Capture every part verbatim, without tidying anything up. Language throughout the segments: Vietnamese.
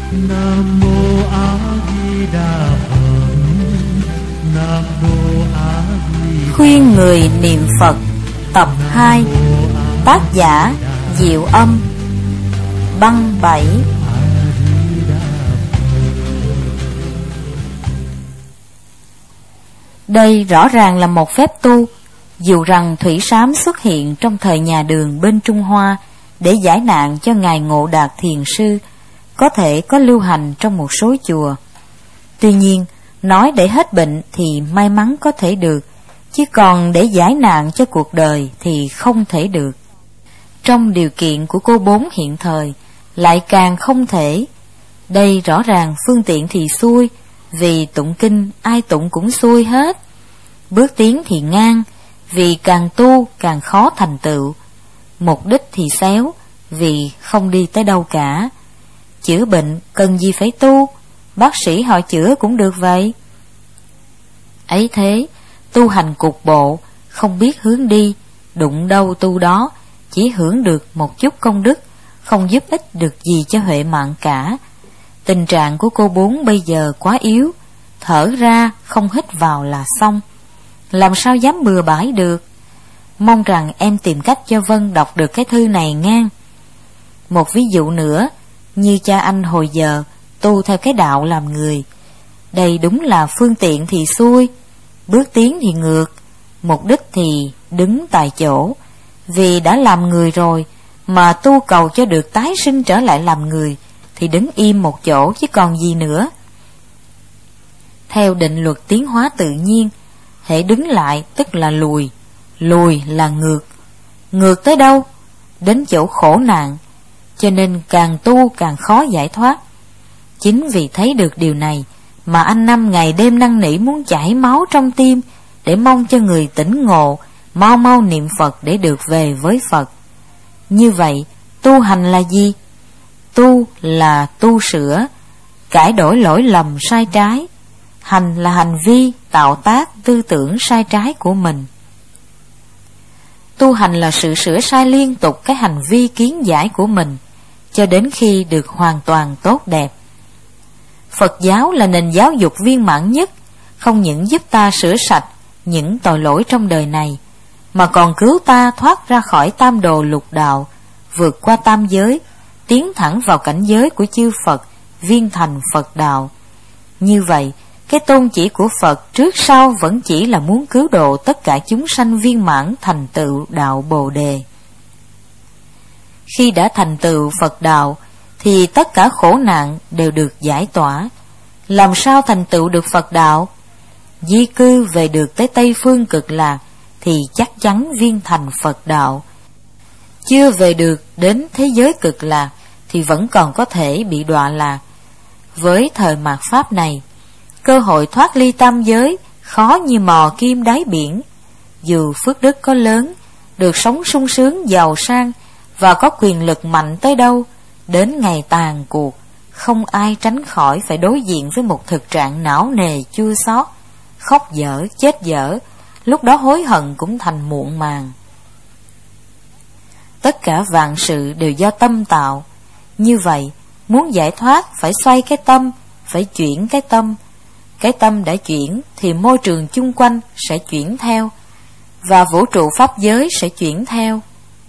Nam mô A Di Đà Phật. Nam mô A Di. Khuyên người niệm Phật tập hai. Tác giả Diệu Âm. Băng bảy. Đây rõ ràng là một phép tu, dù rằng thủy sám xuất hiện trong thời nhà Đường bên Trung Hoa để giải nạn cho ngài Ngộ Đạt Thiền Sư, có thể có lưu hành trong một số chùa. Tuy nhiên, nói để hết bệnh thì may mắn có thể được, chứ còn để giải nạn cho cuộc đời thì không thể được. Trong điều kiện của cô bốn hiện thời, lại càng không thể. Đây rõ ràng phương tiện thì xuôi, vì tụng kinh ai tụng cũng xuôi hết. Bước tiến thì ngang, vì càng tu càng khó thành tựu. Mục đích thì xéo, vì không đi tới đâu cả. Chữa bệnh cần gì phải tu, bác sĩ họ chữa cũng được vậy. Ấy thế, tu hành cục bộ, không biết hướng đi, đụng đâu tu đó, chỉ hưởng được một chút công đức, không giúp ích được gì cho huệ mạng cả. Tình trạng của cô bốn bây giờ quá yếu, thở ra không hít vào là xong, làm sao dám bừa bãi được. Mong rằng em tìm cách cho Vân đọc được cái thư này ngang. Một ví dụ nữa, như cha anh hồi giờ tu theo cái đạo làm người. Đây đúng là phương tiện thì xuôi, bước tiến thì ngược, mục đích thì đứng tại chỗ. Vì đã làm người rồi, mà tu cầu cho được tái sinh trở lại làm người, thì đứng im một chỗ chứ còn gì nữa. Theo định luật tiến hóa tự nhiên, hễ đứng lại tức là lùi, lùi là ngược. Ngược tới đâu? Đến chỗ khổ nạn. Cho nên càng tu càng khó giải thoát. Chính vì thấy được điều này mà anh Năm ngày đêm năn nỉ muốn chảy máu trong tim, để mong cho người tỉnh ngộ, mau mau niệm Phật để được về với Phật. Như vậy, tu hành là gì? Tu là tu sửa, cải đổi lỗi lầm sai trái. Hành là hành vi, tạo tác tư tưởng sai trái của mình. Tu hành là sự sửa sai liên tục cái hành vi kiến giải của mình, cho đến khi được hoàn toàn tốt đẹp. Phật giáo là nền giáo dục viên mãn nhất, không những giúp ta sửa sạch những tội lỗi trong đời này, mà còn cứu ta thoát ra khỏi tam đồ lục đạo, vượt qua tam giới, tiến thẳng vào cảnh giới của chư Phật, viên thành Phật đạo. Như vậy, cái tôn chỉ của Phật trước sau vẫn chỉ là muốn cứu độ tất cả chúng sanh viên mãn thành tựu đạo Bồ Đề. Khi đã thành tựu Phật đạo, thì tất cả khổ nạn đều được giải tỏa. Làm sao thành tựu được Phật đạo? Di cư về được tới Tây Phương Cực Lạc, thì chắc chắn viên thành Phật đạo. Chưa về được đến thế giới Cực Lạc, thì vẫn còn có thể bị đọa lạc. Với thời mạt Pháp này, cơ hội thoát ly tam giới khó như mò kim đáy biển. Dù phước đức có lớn, được sống sung sướng giàu sang và có quyền lực mạnh tới đâu, đến ngày tàn cuộc, không ai tránh khỏi phải đối diện với một thực trạng não nề chua xót, khóc dở chết dở, lúc đó hối hận cũng thành muộn màng. Tất cả vạn sự đều do tâm tạo. Như vậy, muốn giải thoát phải xoay cái tâm, phải chuyển cái tâm. Cái tâm đã chuyển thì môi trường chung quanh sẽ chuyển theo, và vũ trụ pháp giới sẽ chuyển theo.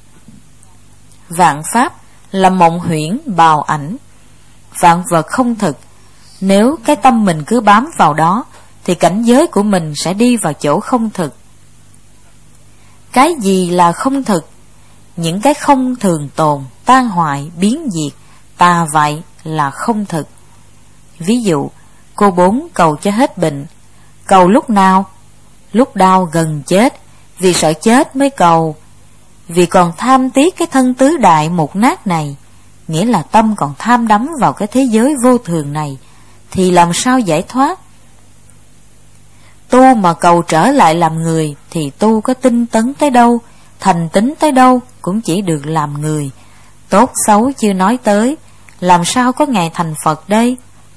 Vạn pháp là mộng huyễn bào ảnh, vạn vật không thực. Nếu cái tâm mình cứ bám vào đó, thì cảnh giới của mình sẽ đi vào chỗ không thực. Cái gì là không thực? Những cái không thường tồn, tan hoại, biến diệt, tà vậy là không thực. Ví dụ, cô bốn cầu cho hết bệnh. Cầu lúc nào? Lúc đau gần chết, vì sợ chết mới cầu. Vì còn tham tiếc cái thân tứ đại một nát này, nghĩa là tâm còn tham đắm vào cái thế giới vô thường này, thì làm sao giải thoát? Tu mà cầu trở lại làm người, thì tu có tinh tấn tới đâu, thành tín tới đâu, cũng chỉ được làm người. Tốt xấu chưa nói tới, làm sao có ngày thành Phật đây?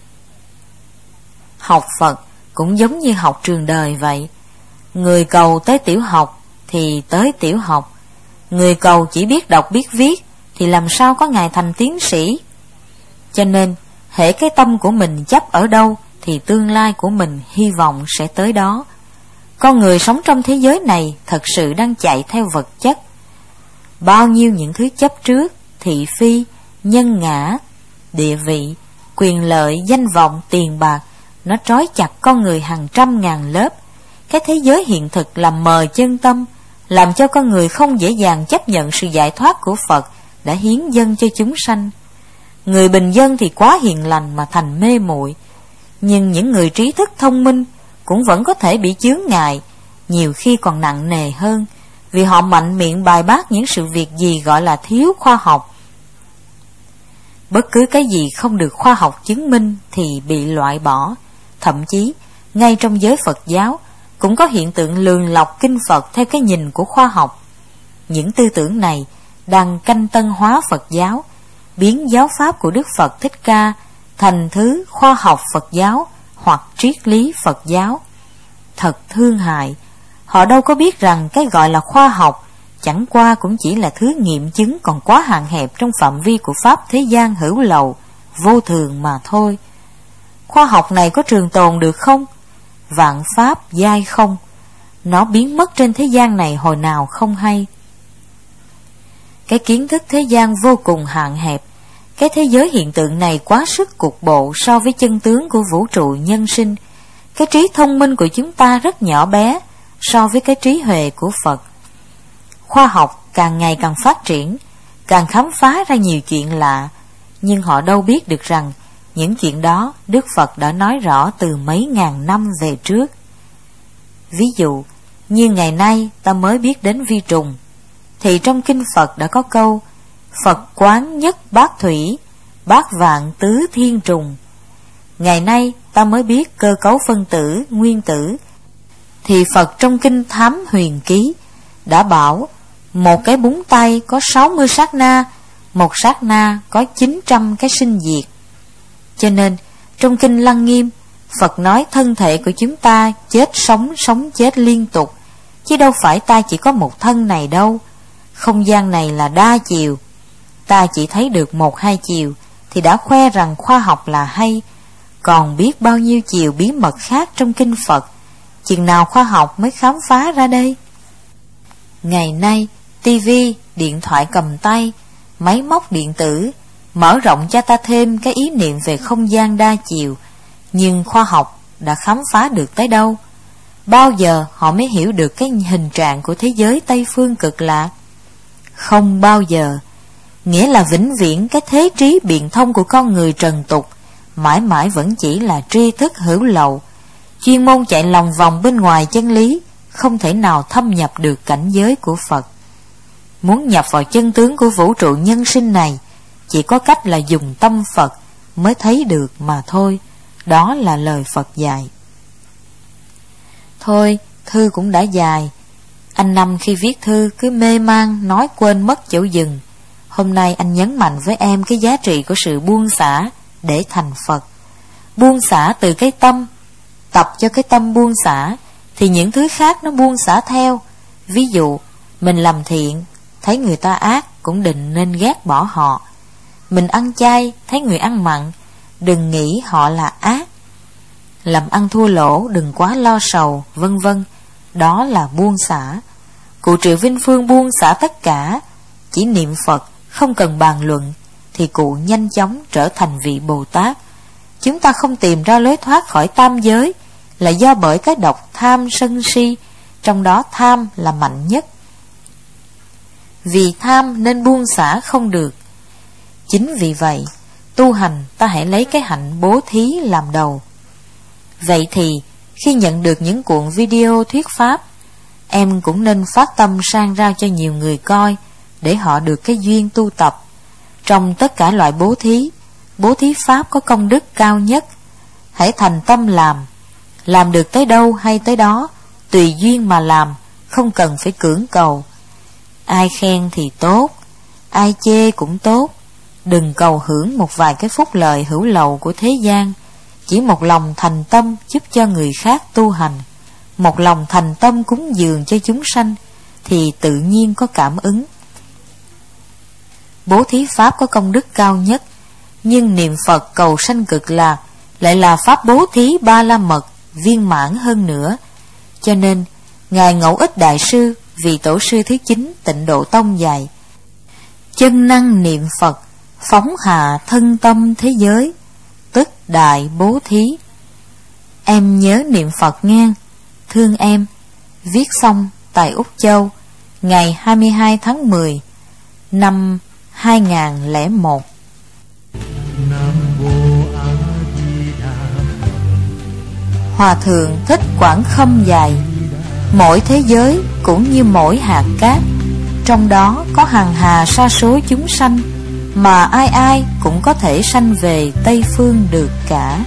Học Phật cũng giống như học trường đời vậy. Người cầu tới tiểu học thì tới tiểu học, người cầu chỉ biết đọc biết viết thì làm sao có ngày thành tiến sĩ? Cho nên hễ cái tâm của mình chấp ở đâu thì tương lai của mình hy vọng sẽ tới đó. Con người sống trong thế giới này thật sự đang chạy theo vật chất. Bao nhiêu những thứ chấp trước, thị phi, nhân ngã, địa vị, quyền lợi, danh vọng, tiền bạc, nó trói chặt con người hàng trăm ngàn lớp. Cái thế giới hiện thực làm mờ chân tâm, làm cho con người không dễ dàng chấp nhận sự giải thoát của Phật đã hiến dâng cho chúng sanh. Người bình dân thì quá hiền lành mà thành mê muội, nhưng những người trí thức thông minh cũng vẫn có thể bị chướng ngại, nhiều khi còn nặng nề hơn, vì họ mạnh miệng bài bác những sự việc gì gọi là thiếu khoa học. Bất cứ cái gì không được khoa học chứng minh thì bị loại bỏ. Thậm chí, ngay trong giới Phật giáo cũng có hiện tượng lường lọc kinh Phật theo cái nhìn của khoa học. Những tư tưởng này đang canh tân hóa Phật giáo, biến giáo pháp của Đức Phật Thích Ca thành thứ khoa học Phật giáo hoặc triết lý Phật giáo. Thật thương hại, họ đâu có biết rằng cái gọi là khoa học chẳng qua cũng chỉ là thứ nghiệm chứng còn quá hạn hẹp trong phạm vi của pháp thế gian hữu lậu, vô thường mà thôi. Khoa học này có trường tồn được không? Vạn pháp giai không, nó biến mất trên thế gian này hồi nào không hay. Cái kiến thức thế gian vô cùng hạn hẹp, cái thế giới hiện tượng này quá sức cục bộ so với chân tướng của vũ trụ nhân sinh. Cái trí thông minh của chúng ta rất nhỏ bé so với cái trí huệ của Phật. Khoa học càng ngày càng phát triển, càng khám phá ra nhiều chuyện lạ, nhưng họ đâu biết được rằng những chuyện đó Đức Phật đã nói rõ từ mấy ngàn năm về trước. Ví dụ, như ngày nay ta mới biết đến vi trùng, thì trong kinh Phật đã có câu Phật quán nhất bát thủy, bát vạn tứ thiên trùng. Ngày nay ta mới biết cơ cấu phân tử, nguyên tử, thì Phật trong kinh Thám Huyền Ký đã bảo một cái búng tay có sáu mươi sát na, một sát na có chín trăm cái sinh diệt. Cho nên trong kinh Lăng Nghiêm, Phật nói thân thể của chúng ta chết sống, sống chết liên tục, chứ đâu phải ta chỉ có một thân này đâu. Không gian này là đa chiều, ta chỉ thấy được một hai chiều thì đã khoe rằng khoa học là hay, còn biết bao nhiêu chiều bí mật khác trong kinh Phật, chừng nào khoa học mới khám phá ra đây. Ngày nay, tivi, điện thoại cầm tay, máy móc điện tử mở rộng cho ta thêm cái ý niệm về không gian đa chiều, nhưng khoa học đã khám phá được tới đâu? Bao giờ họ mới hiểu được cái hình trạng của thế giới Tây phương cực lạ? Không bao giờ. Nghĩa là vĩnh viễn cái thế trí biện thông của con người trần tục mãi mãi vẫn chỉ là tri thức hữu lậu, chuyên môn chạy lòng vòng bên ngoài chân lý, không thể nào thâm nhập được cảnh giới của Phật. Muốn nhập vào chân tướng của vũ trụ nhân sinh này, chỉ có cách là dùng tâm Phật mới thấy được mà thôi. Đó là lời Phật dạy. Thôi, thư cũng đã dài. Anh Năm khi viết thư cứ mê man, nói quên mất chỗ dừng. Hôm nay anh nhấn mạnh với em cái giá trị của sự buông xả để thành Phật. Buông xả từ cái tâm, tập cho cái tâm buông xả, thì những thứ khác nó buông xả theo. Ví dụ, mình làm thiện, thấy người ta ác cũng đừng nên ghét bỏ họ. Mình ăn chay, thấy người ăn mặn, đừng nghĩ họ là ác. Làm ăn thua lỗ, đừng quá lo sầu, vân vân. Đó là buông xả. Cụ Triệu Vinh Phương buông xả tất cả, chỉ niệm Phật, không cần bàn luận, thì cụ nhanh chóng trở thành vị Bồ Tát. Chúng ta không tìm ra lối thoát khỏi tam giới là do bởi cái độc tham sân si, trong đó tham là mạnh nhất. Vì tham nên buông xả không được. Chính vì vậy, tu hành ta hãy lấy cái hạnh bố thí làm đầu. Vậy thì, khi nhận được những cuộn video thuyết pháp, em cũng nên phát tâm sang rao cho nhiều người coi, để họ được cái duyên tu tập. Trong tất cả loại bố thí, bố thí pháp có công đức cao nhất. Hãy thành tâm làm, làm được tới đâu hay tới đó, tùy duyên mà làm, không cần phải cưỡng cầu. Ai khen thì tốt, ai chê cũng tốt. Đừng cầu hưởng một vài cái phúc lợi hữu lậu của thế gian. Chỉ một lòng thành tâm giúp cho người khác tu hành, một lòng thành tâm cúng dường cho chúng sanh, thì tự nhiên có cảm ứng. Bố thí pháp có công đức cao nhất, nhưng niệm Phật cầu sanh cực lạc lại là pháp bố thí ba la mật viên mãn hơn nữa. Cho nên Ngài Ngẫu Ích Đại Sư, vị tổ sư thứ chín Tịnh Độ Tông dạy: chân năng niệm Phật phóng hạ thân tâm thế giới, tức đại bố thí. Em nhớ niệm Phật nghe, thương em. Viết xong tại Úc Châu ngày hai mươi hai tháng mười năm hai nghìn không trăm lẻ một. Hòa thượng Thích Quảng Khâm dạy: mỗi thế giới cũng như mỗi hạt cát, trong đó có hằng hà sa số chúng sanh, mà ai ai cũng có thể sanh về Tây Phương được cả.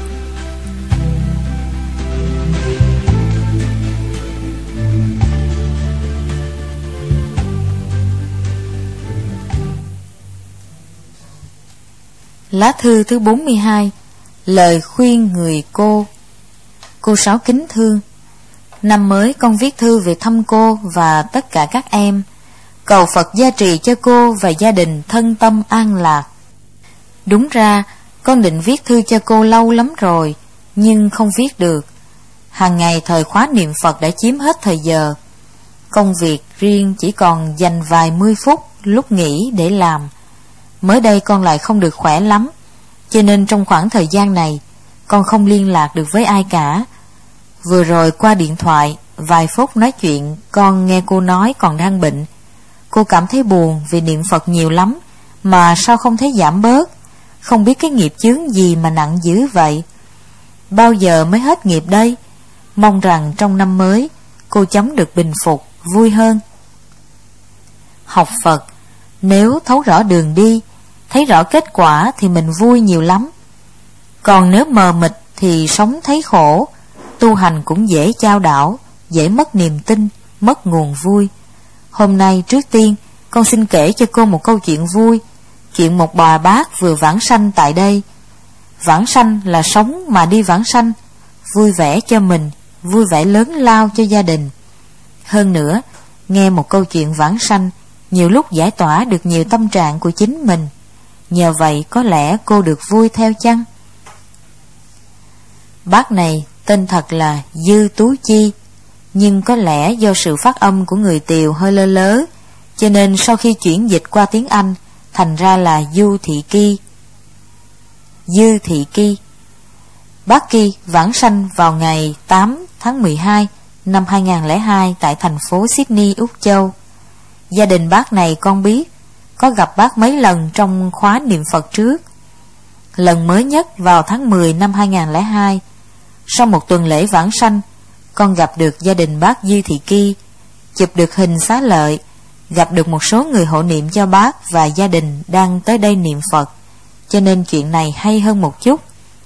Lá thư thứ bốn mươi hai. Lời khuyên người cô. Cô Sáu kính thương, năm mới con viết thư về thăm cô và tất cả các em, cầu Phật gia trì cho cô và gia đình thân tâm an lạc. Đúng ra con định viết thư cho cô lâu lắm rồi, nhưng không viết được. Hàng ngày thời khóa niệm Phật đã chiếm hết thời giờ. Công việc riêng chỉ còn dành vài mươi phút lúc nghỉ để làm. Mới đây con lại không được khỏe lắm, cho nên trong khoảng thời gian này con không liên lạc được với ai cả. Vừa rồi qua điện thoại vài phút nói chuyện, con nghe cô nói còn đang bệnh. Cô cảm thấy buồn vì niệm Phật nhiều lắm mà sao không thấy giảm bớt. Không biết cái nghiệp chướng gì mà nặng dữ vậy. Bao giờ mới hết nghiệp đây? Mong rằng trong năm mới cô chóng được bình phục, vui hơn. Học Phật, nếu thấu rõ đường đi, thấy rõ kết quả thì mình vui nhiều lắm. Còn nếu mờ mịt thì sống thấy khổ. Tu hành cũng dễ chao đảo, dễ mất niềm tin, mất nguồn vui. Hôm nay trước tiên con xin kể cho cô một câu chuyện vui. Chuyện một bà bác vừa vãng sanh tại đây. Vãng sanh là sống mà đi vãng sanh, vui vẻ cho mình, vui vẻ lớn lao cho gia đình. Hơn nữa, nghe một câu chuyện vãng sanh nhiều lúc giải tỏa được nhiều tâm trạng của chính mình. Nhờ vậy có lẽ cô được vui theo chăng? Bác này tên thật là Dư Tú Chi, nhưng có lẽ do sự phát âm của người Tiều hơi lơ lớ, cho nên sau khi chuyển dịch qua tiếng Anh thành ra là Du Thị Ki. Dư Thị Ki. Bác Ki vãng sanh vào ngày tám tháng mười hai năm hai nghìn không trăm lẻ hai tại thành phố Sydney, Úc Châu. Gia đình bác này con biết, có gặp bác mấy lần trong khóa niệm Phật trước. Lần mới nhất vào tháng mười năm hai nghìn không trăm lẻ hai, sau một tuần lễ vãng sanh, con gặp được gia đình bác Dư Thị Ki, chụp được hình xá lợi, gặp được một số người hộ niệm cho bác và gia đình đang tới đây niệm Phật, cho nên chuyện này hay hơn một chút.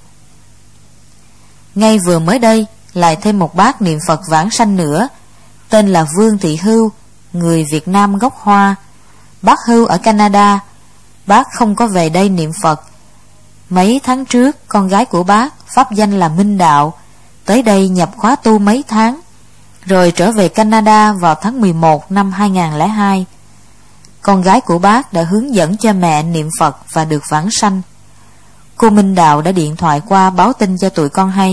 Ngay vừa mới đây, lại thêm một bác niệm Phật vãng sanh nữa, tên là Vương Thị Hưu, người Việt Nam gốc Hoa. Bác Hưu ở Canada, bác không có về đây niệm Phật. Mấy tháng trước, con gái của bác, pháp danh là Minh Đạo, tới đây nhập khóa tu mấy tháng, rồi trở về Canada vào tháng mười một năm hai nghìn không trăm lẻ hai. Con gái của bác đã hướng dẫn cho mẹ niệm Phật và được vãng sanh. Cô Minh Đạo đã điện thoại qua báo tin cho tụi con hay: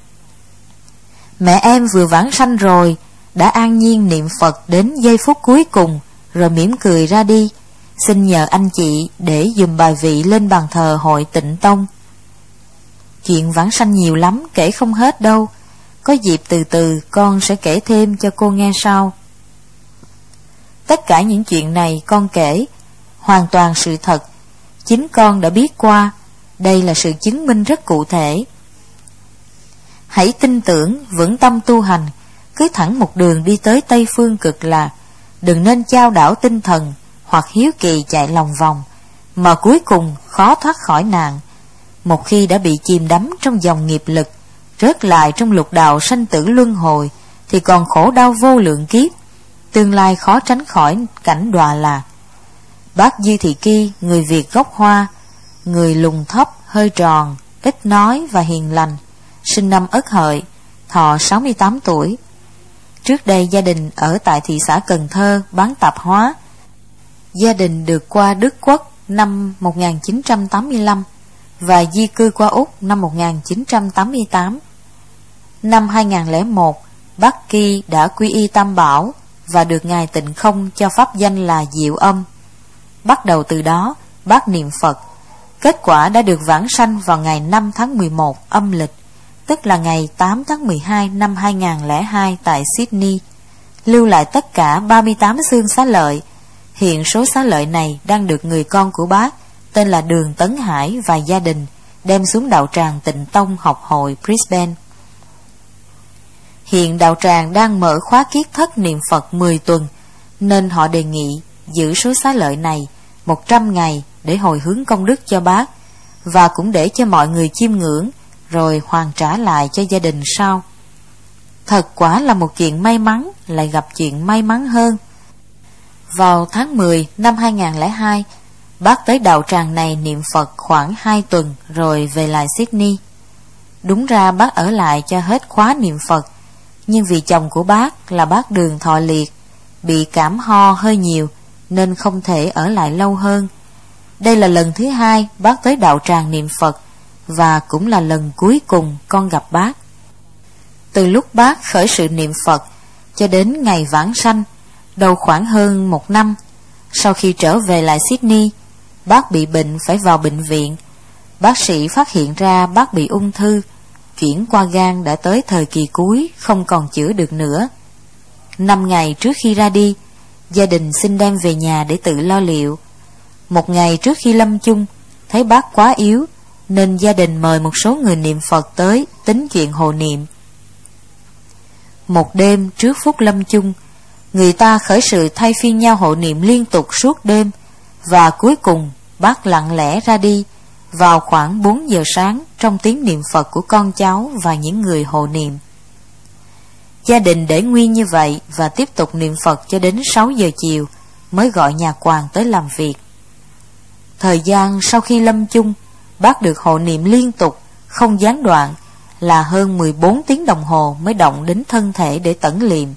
mẹ em vừa vãng sanh rồi, đã an nhiên niệm Phật đến giây phút cuối cùng, rồi mỉm cười ra đi. Xin nhờ anh chị để dùm bài vị lên bàn thờ hội Tịnh Tông. Chuyện vãng sanh nhiều lắm, kể không hết đâu. Có dịp từ từ con sẽ kể thêm cho cô nghe sau. Tất cả những chuyện này con kể hoàn toàn sự thật, chính con đã biết qua. Đây là sự chứng minh rất cụ thể. Hãy tin tưởng, vững tâm tu hành, cứ thẳng một đường đi tới Tây Phương cực lạc. Đừng nên chao đảo tinh thần hoặc hiếu kỳ chạy lòng vòng, mà cuối cùng khó thoát khỏi nạn. Một khi đã bị chìm đắm trong dòng nghiệp lực, rớt lại trong lục đạo sanh tử luân hồi, thì còn khổ đau vô lượng kiếp, tương lai khó tránh khỏi cảnh đọa lạc. Bác Dư Thị Ki, người Việt gốc Hoa, người lùn thấp, hơi tròn, ít nói và hiền lành, sinh năm Ất Hợi, thọ sáu mươi tám tuổi. Trước đây gia đình ở tại thị xã Cần Thơ bán tạp hóa. Gia đình được qua Đức Quốc năm một nghìn chín trăm tám mươi lăm, và di cư qua Úc năm một nghìn chín trăm tám mươi tám. Năm hai nghìn lẻ một, bác Kỳ đã quy y Tam Bảo và được Ngài Tịnh Không cho pháp danh là Diệu Âm. Bắt đầu từ đó, bác niệm Phật. Kết quả đã được vãng sanh vào ngày năm tháng mười một âm lịch, tức là ngày tám tháng mười hai năm hai nghìn lẻ hai tại Sydney, lưu lại tất cả ba mươi tám xương xá lợi. Hiện số xá lợi này đang được người con của bác, tên là Đường Tấn Hải và gia đình, đem xuống đạo tràng Tịnh Tông học hội Brisbane. Hiện đạo tràng đang mở khóa kiết thất niệm Phật mười tuần, nên họ đề nghị giữ số xá lợi này một trăm ngày để hồi hướng công đức cho bác, và cũng để cho mọi người chiêm ngưỡng, rồi hoàn trả lại cho gia đình sau. Thật quả là một chuyện may mắn lại gặp chuyện may mắn hơn. Vào tháng mười năm hai nghìn lẻ hai, bác tới đạo tràng này niệm Phật khoảng hai tuần rồi về lại Sydney. Đúng ra bác ở lại cho hết khóa niệm Phật, nhưng vì chồng của bác là bác Đường Thọ Liệt bị cảm ho hơi nhiều nên không thể ở lại lâu hơn. Đây là lần thứ hai bác tới đạo tràng niệm Phật, và cũng là lần cuối cùng con gặp bác. Từ lúc bác khởi sự niệm Phật cho đến ngày vãng sanh, đầu khoảng hơn một năm, sau khi trở về lại Sydney, bác bị bệnh phải vào bệnh viện. Bác sĩ phát hiện ra bác bị ung thư, chuyển qua gan đã tới thời kỳ cuối, không còn chữa được nữa. Năm ngày trước khi ra đi, gia đình xin đem về nhà để tự lo liệu. Một ngày trước khi lâm chung, thấy bác quá yếu, nên gia đình mời một số người niệm Phật tới tính chuyện hộ niệm. Một đêm trước phút lâm chung, người ta khởi sự thay phiên nhau hộ niệm liên tục suốt đêm, và cuối cùng bác lặng lẽ ra đi vào khoảng bốn giờ sáng trong tiếng niệm Phật của con cháu và những người hộ niệm. Gia đình để nguyên như vậy và tiếp tục niệm Phật cho đến sáu giờ chiều mới gọi nhà quản tới làm việc. Thời gian sau khi lâm chung, bác được hộ niệm liên tục, không gián đoạn, là hơn mười bốn tiếng đồng hồ mới động đến thân thể để tẩn liệm.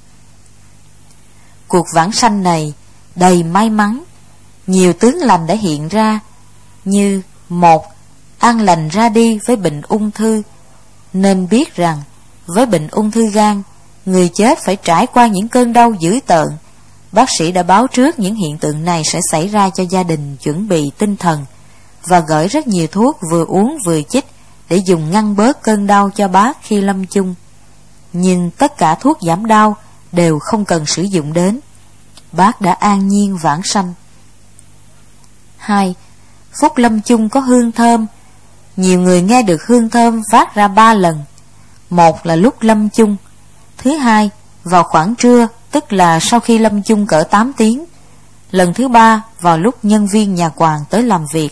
Cuộc vãng sanh này đầy may mắn. Nhiều tướng lành đã hiện ra, như một, an lành ra đi với bệnh ung thư. Nên biết rằng với bệnh ung thư gan, người chết phải trải qua những cơn đau dữ tợn. Bác sĩ đã báo trước những hiện tượng này sẽ xảy ra cho gia đình chuẩn bị tinh thần, và gửi rất nhiều thuốc vừa uống vừa chích để dùng ngăn bớt cơn đau cho bác khi lâm chung. Nhưng tất cả thuốc giảm đau đều không cần sử dụng đến. Bác đã an nhiên vãng sanh. Hai, phúc lâm chung có hương thơm. Nhiều người nghe được hương thơm phát ra ba lần. Một là lúc lâm chung, thứ hai vào khoảng trưa, tức là sau khi lâm chung cỡ tám tiếng, lần thứ ba vào lúc nhân viên nhà quản tới làm việc.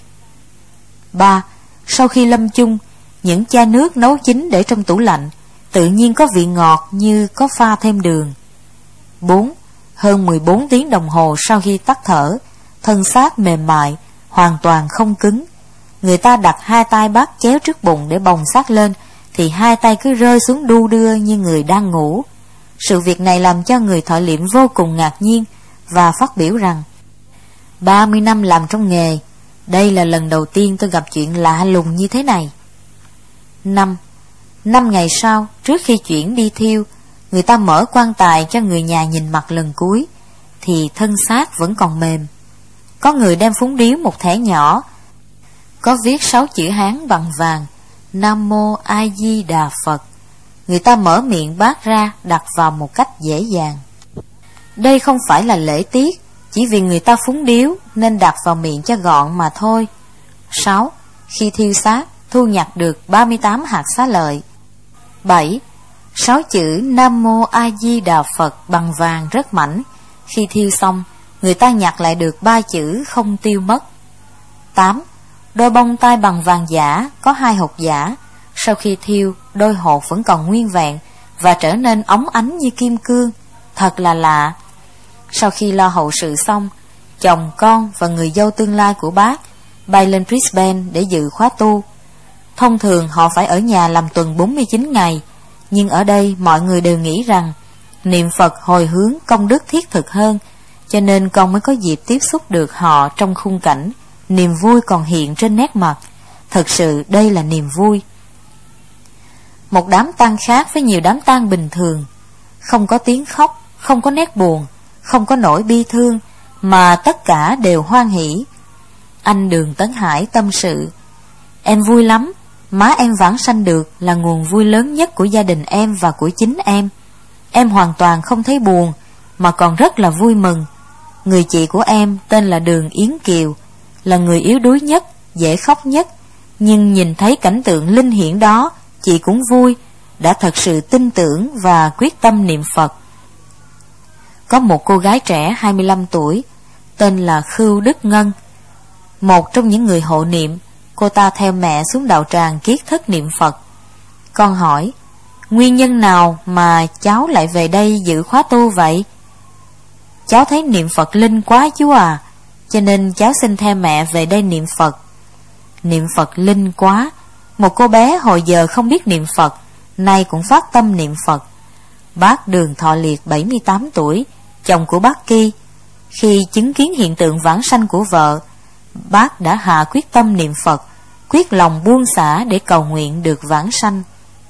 Ba, sau khi lâm chung, những chai nước nấu chín để trong tủ lạnh tự nhiên có vị ngọt như có pha thêm đường. Bốn, hơn mười bốn tiếng đồng hồ sau khi tắt thở, thân xác mềm mại, hoàn toàn không cứng. Người ta đặt hai tay bác chéo trước bụng để bồng xác lên, thì hai tay cứ rơi xuống đu đưa như người đang ngủ. Sự việc này làm cho người thợ liệm vô cùng ngạc nhiên, và phát biểu rằng: ba mươi năm làm trong nghề, đây là lần đầu tiên tôi gặp chuyện lạ lùng như thế này. Năm, năm ngày sau, trước khi chuyển đi thiêu, người ta mở quan tài cho người nhà nhìn mặt lần cuối, thì thân xác vẫn còn mềm. Có người đem phúng điếu một thẻ nhỏ, có viết sáu chữ Hán bằng vàng: Nam Mô A Di Đà Phật. Người ta mở miệng bác ra, đặt vào một cách dễ dàng. Đây không phải là lễ tiết, chỉ vì người ta phúng điếu nên đặt vào miệng cho gọn mà thôi. Sáu, khi thiêu xác, thu nhặt được ba mươi tám hạt xá lợi. Bảy, sáu chữ Nam Mô A Di Đà Phật bằng vàng rất mảnh. Khi thiêu xong, người ta nhặt lại được ba chữ không tiêu mất. Tám, đôi bông tai bằng vàng giả, có hai hột giả. Sau khi thiêu, đôi hột vẫn còn nguyên vẹn và trở nên óng ánh như kim cương. Thật là lạ. Sau khi lo hậu sự xong, chồng, con và người dâu tương lai của bác bay lên Brisbane để dự khóa tu. Thông thường họ phải ở nhà làm tuần bốn mươi chín ngày, nhưng ở đây mọi người đều nghĩ rằng niệm Phật hồi hướng công đức thiết thực hơn, cho nên con mới có dịp tiếp xúc được họ trong khung cảnh niềm vui còn hiện trên nét mặt, Thật sự đây là niềm vui. Một đám tang khác với nhiều đám tang bình thường, không có tiếng khóc, không có nét buồn, không có nỗi bi thương, mà tất cả đều hoan hỉ. Anh Đường Tấn Hải tâm sự: em vui lắm, má em vãng sanh được là nguồn vui lớn nhất của gia đình em và của chính em. Em hoàn toàn không thấy buồn, mà còn rất là vui mừng. Người chị của em tên là Đường Yến Kiều, là người yếu đuối nhất, dễ khóc nhất, nhưng nhìn thấy cảnh tượng linh hiển đó, chị cũng vui, đã thật sự tin tưởng và quyết tâm niệm Phật. Có một cô gái trẻ hai mươi lăm tuổi, tên là Khưu Đức Ngân, một trong những người hộ niệm. Cô ta theo mẹ xuống đạo tràng Kiết Thất niệm Phật. Con hỏi: nguyên nhân nào mà cháu lại về đây dự khóa tu vậy? Cháu thấy niệm Phật linh quá chú à, cho nên cháu xin theo mẹ về đây niệm Phật. Niệm Phật linh quá, một cô bé hồi giờ không biết niệm Phật, nay cũng phát tâm niệm Phật. Bác Đường Thọ Liệt bảy mươi tám tuổi, chồng của bác Ki, khi chứng kiến hiện tượng vãng sanh của vợ, bác đã hạ quyết tâm niệm Phật, quyết lòng buông xả để cầu nguyện được vãng sanh.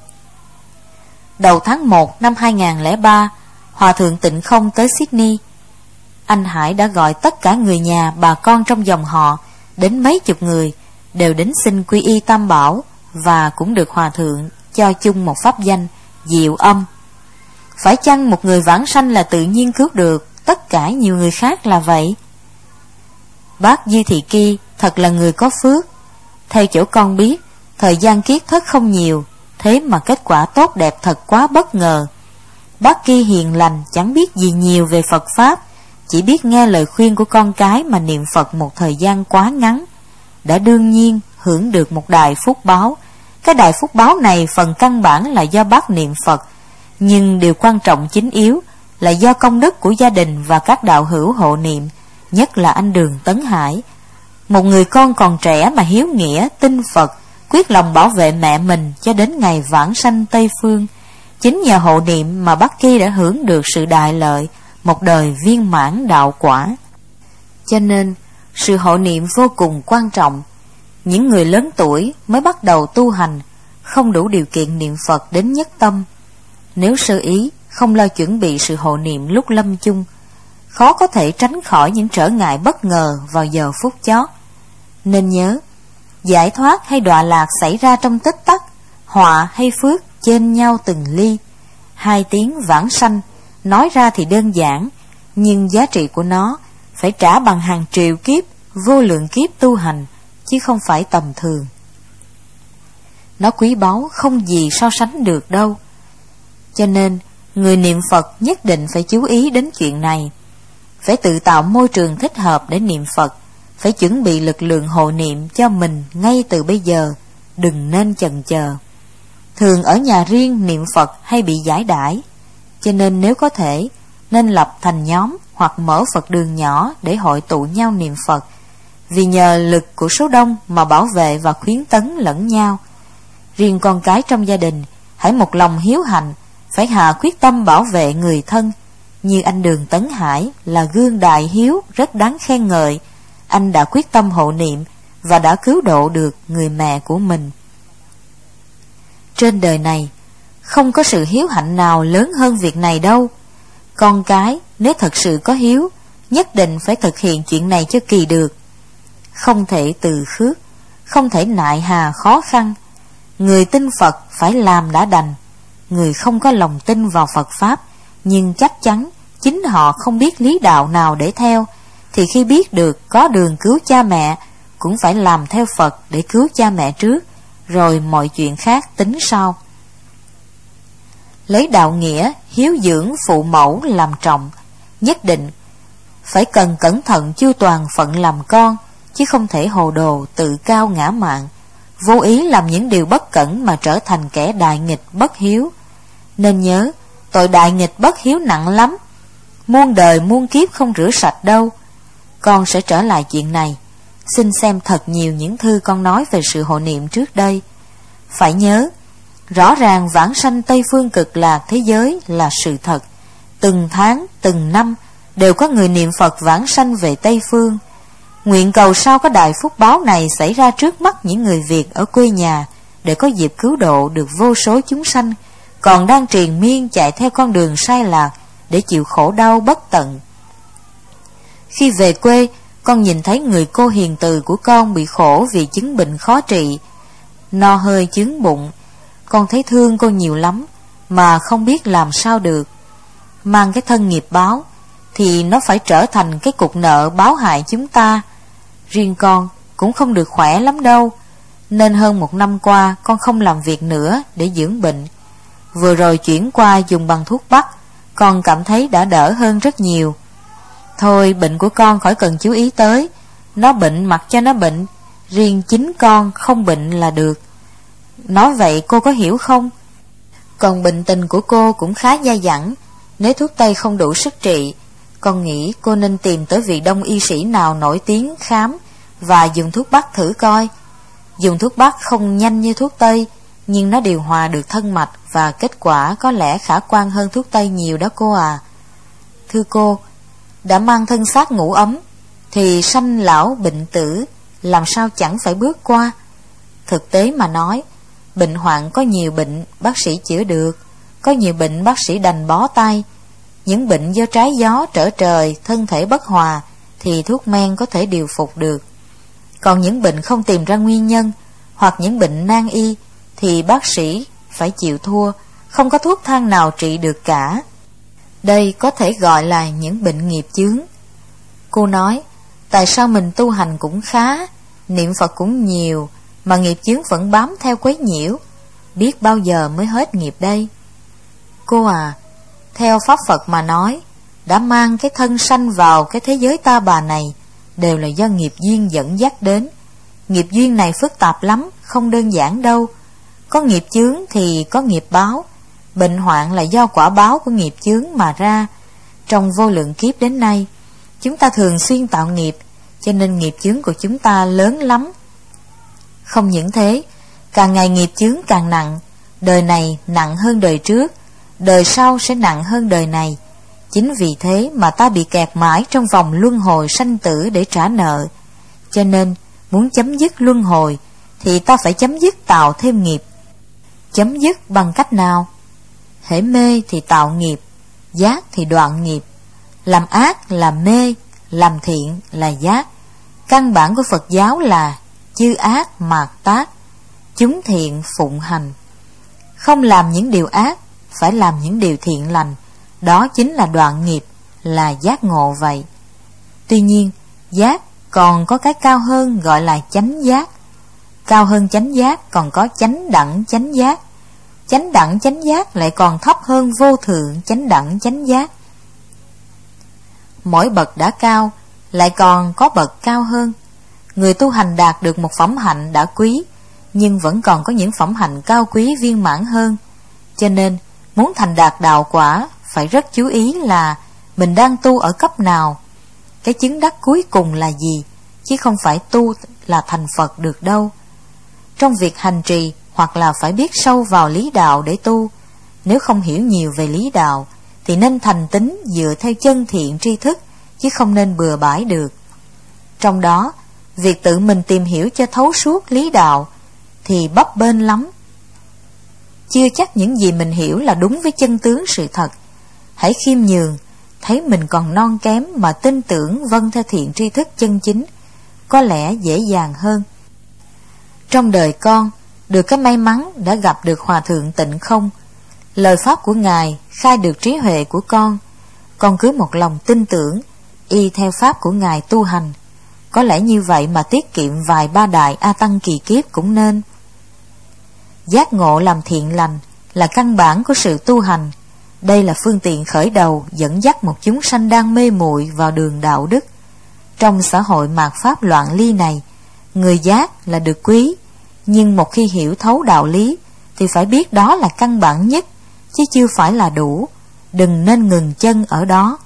Đầu tháng một năm hai nghìn không trăm lẻ ba, Hòa thượng Tịnh Không tới Sydney. Anh Hải đã gọi tất cả người nhà, bà con trong dòng họ, đến mấy chục người, đều đến xin quy y Tam Bảo, và cũng được Hòa thượng cho chung một pháp danh Diệu Âm. Phải chăng một người vãng sanh là tự nhiên cứu được tất cả nhiều người khác là vậy? Bác Dư Thị Ki thật là người có phước. Theo chỗ con biết, thời gian kiết thất không nhiều, thế mà kết quả tốt đẹp thật quá bất ngờ. Bác Ki hiền lành, chẳng biết gì nhiều về Phật Pháp, chỉ biết nghe lời khuyên của con cái mà niệm Phật một thời gian quá ngắn, đã đương nhiên hưởng được một đại phúc báo. Cái đại phúc báo này phần căn bản là do bác niệm Phật, nhưng điều quan trọng chính yếu là do công đức của gia đình và các đạo hữu hộ niệm, nhất là anh Đường Tấn Hải. Một người con còn trẻ mà hiếu nghĩa, tin Phật, quyết lòng bảo vệ mẹ mình cho đến ngày vãng sanh Tây Phương. Chính nhờ hộ niệm mà bác Ki đã hưởng được sự đại lợi, một đời viên mãn đạo quả. Cho nên, sự hộ niệm vô cùng quan trọng. Những người lớn tuổi mới bắt đầu tu hành, không đủ điều kiện niệm Phật đến nhất tâm. Nếu sơ ý, không lo chuẩn bị sự hộ niệm lúc lâm chung, khó có thể tránh khỏi những trở ngại bất ngờ vào giờ phút chót. Nên nhớ, giải thoát hay đọa lạc xảy ra trong tích tắc, họa hay phước chênh nhau từng ly. Hai tiếng vãng sanh, nói ra thì đơn giản, nhưng giá trị của nó phải trả bằng hàng triệu kiếp, vô lượng kiếp tu hành, chứ không phải tầm thường. Nó quý báu không gì so sánh được đâu. Cho nên, người niệm Phật nhất định phải chú ý đến chuyện này. Phải tự tạo môi trường thích hợp để niệm Phật, phải chuẩn bị lực lượng hộ niệm cho mình ngay từ bây giờ, đừng nên chần chờ. Thường ở nhà riêng niệm Phật hay bị giải đãi, cho nên nếu có thể, nên lập thành nhóm hoặc mở Phật đường nhỏ để hội tụ nhau niệm Phật, vì nhờ lực của số đông mà bảo vệ và khuyến tấn lẫn nhau. Riêng con cái trong gia đình, hãy một lòng hiếu hạnh, phải hạ quyết tâm bảo vệ người thân. Như anh Đường Tấn Hải là gương đại hiếu rất đáng khen ngợi. Anh đã quyết tâm hộ niệm và đã cứu độ được người mẹ của mình. Trên đời này, không có sự hiếu hạnh nào lớn hơn việc này đâu. Con cái nếu thật sự có hiếu, nhất định phải thực hiện chuyện này cho kỳ được. Không thể từ khước, không thể nại hà khó khăn. Người tin Phật phải làm đã đành. Người không có lòng tin vào Phật Pháp, nhưng chắc chắn chính họ không biết lý đạo nào để theo, thì khi biết được có đường cứu cha mẹ, cũng phải làm theo Phật để cứu cha mẹ trước, rồi mọi chuyện khác tính sau. Lấy đạo nghĩa, hiếu dưỡng phụ mẫu làm trọng, nhất định phải cần cẩn thận chu toàn phận làm con, chứ không thể hồ đồ tự cao ngã mạn, vô ý làm những điều bất cẩn mà trở thành kẻ đại nghịch bất hiếu. Nên nhớ, tội đại nghịch bất hiếu nặng lắm, muôn đời muôn kiếp không rửa sạch đâu. Con sẽ trở lại chuyện này. Xin xem thật nhiều những thư con nói về sự hộ niệm trước đây. Phải nhớ, rõ ràng vãng sanh Tây Phương Cực Lạc thế giới là sự thật. Từng tháng, từng năm đều có người niệm Phật vãng sanh về Tây Phương. Nguyện cầu sao có đại phúc báo này xảy ra trước mắt những người Việt ở quê nhà, để có dịp cứu độ được vô số chúng sanh còn đang triền miên chạy theo con đường sai lạc để chịu khổ đau bất tận. Khi về quê, con nhìn thấy người cô hiền từ của con bị khổ vì chứng bệnh khó trị, no hơi chướng bụng. Con thấy thương cô nhiều lắm, mà không biết làm sao được. Mang cái thân nghiệp báo, thì nó phải trở thành cái cục nợ báo hại chúng ta. Riêng con cũng không được khỏe lắm đâu, nên hơn một năm qua con không làm việc nữa để dưỡng bệnh. Vừa rồi chuyển qua dùng bằng thuốc bắc, con cảm thấy đã đỡ hơn rất nhiều. Thôi bệnh của con khỏi cần chú ý tới, nó bệnh mặc cho nó bệnh, riêng chính con không bệnh là được. Nói vậy cô có hiểu không? Còn bệnh tình của cô cũng khá dai dẳng, nếu thuốc tây không đủ sức trị, con nghĩ cô nên tìm tới vị đông y sĩ nào nổi tiếng khám và dùng thuốc bắc thử coi. Dùng thuốc bắc không nhanh như thuốc tây, nhưng nó điều hòa được thân mạch và kết quả có lẽ khả quan hơn thuốc tây nhiều đó cô à. Thưa cô, đã mang thân xác ngủ ấm thì sanh lão bệnh tử làm sao chẳng phải bước qua. Thực tế mà nói, bệnh hoạn có nhiều bệnh bác sĩ chữa được, có nhiều bệnh bác sĩ đành bó tay. Những bệnh do trái gió trở trời, thân thể bất hòa thì thuốc men có thể điều phục được. Còn những bệnh không tìm ra nguyên nhân, hoặc những bệnh nan y, thì bác sĩ phải chịu thua, không có thuốc thang nào trị được cả. Đây có thể gọi là những bệnh nghiệp chướng. Cô nói, tại sao mình tu hành cũng khá, niệm Phật cũng nhiều, mà nghiệp chướng vẫn bám theo quấy nhiễu, biết bao giờ mới hết nghiệp đây? Cô à, theo Pháp Phật mà nói, đã mang cái thân sanh vào cái thế giới ta bà này đều là do nghiệp duyên dẫn dắt đến. Nghiệp duyên này phức tạp lắm, không đơn giản đâu. Có nghiệp chướng thì có nghiệp báo. Bệnh hoạn là do quả báo của nghiệp chướng mà ra. Trong vô lượng kiếp đến nay, chúng ta thường xuyên tạo nghiệp, cho nên nghiệp chướng của chúng ta lớn lắm. Không những thế, càng ngày nghiệp chướng càng nặng, đời này nặng hơn đời trước, đời sau sẽ nặng hơn đời này. Chính vì thế mà ta bị kẹt mãi trong vòng luân hồi sanh tử để trả nợ. Cho nên muốn chấm dứt luân hồi thì ta phải chấm dứt tạo thêm nghiệp. Chấm dứt bằng cách nào? Hễ mê thì tạo nghiệp, giác thì đoạn nghiệp. Làm ác là mê, làm thiện là giác. Căn bản của Phật giáo là chư ác mạt tác, chúng thiện phụng hành. Không làm những điều ác, phải làm những điều thiện lành. Đó chính là đoạn nghiệp, là giác ngộ vậy. Tuy nhiên, giác còn có cái cao hơn gọi là chánh giác. Cao hơn chánh giác còn có chánh đẳng chánh giác. Chánh đẳng chánh giác lại còn thấp hơn vô thượng chánh đẳng chánh giác. Mỗi bậc đã cao, lại còn có bậc cao hơn. Người tu hành đạt được một phẩm hạnh đã quý, nhưng vẫn còn có những phẩm hạnh cao quý viên mãn hơn. Cho nên, muốn thành đạt đạo quả, phải rất chú ý là mình đang tu ở cấp nào. Cái chứng đắc cuối cùng là gì, chứ không phải tu là thành Phật được đâu. Trong việc hành trì, hoặc là phải biết sâu vào lý đạo để tu. Nếu không hiểu nhiều về lý đạo, thì nên thành tín dựa theo chân thiện tri thức, chứ không nên bừa bãi được. Trong đó, việc tự mình tìm hiểu cho thấu suốt lý đạo thì bấp bênh lắm. Chưa chắc những gì mình hiểu là đúng với chân tướng sự thật. Hãy khiêm nhường, thấy mình còn non kém mà tin tưởng vâng theo thiện tri thức chân chính, có lẽ dễ dàng hơn. Trong đời con, được cái may mắn đã gặp được Hòa Thượng Tịnh Không. Lời Pháp của Ngài khai được trí huệ của con. Con cứ một lòng tin tưởng, y theo Pháp của Ngài tu hành. Có lẽ như vậy mà tiết kiệm vài ba đại A Tăng kỳ kiếp cũng nên. Giác ngộ làm thiện lành là căn bản của sự tu hành. Đây là phương tiện khởi đầu dẫn dắt một chúng sanh đang mê muội vào đường đạo đức. Trong xã hội mạt pháp loạn ly này, người giác là được quý, nhưng một khi hiểu thấu đạo lý thì phải biết đó là căn bản nhất, chứ chưa phải là đủ. Đừng nên ngừng chân ở đó.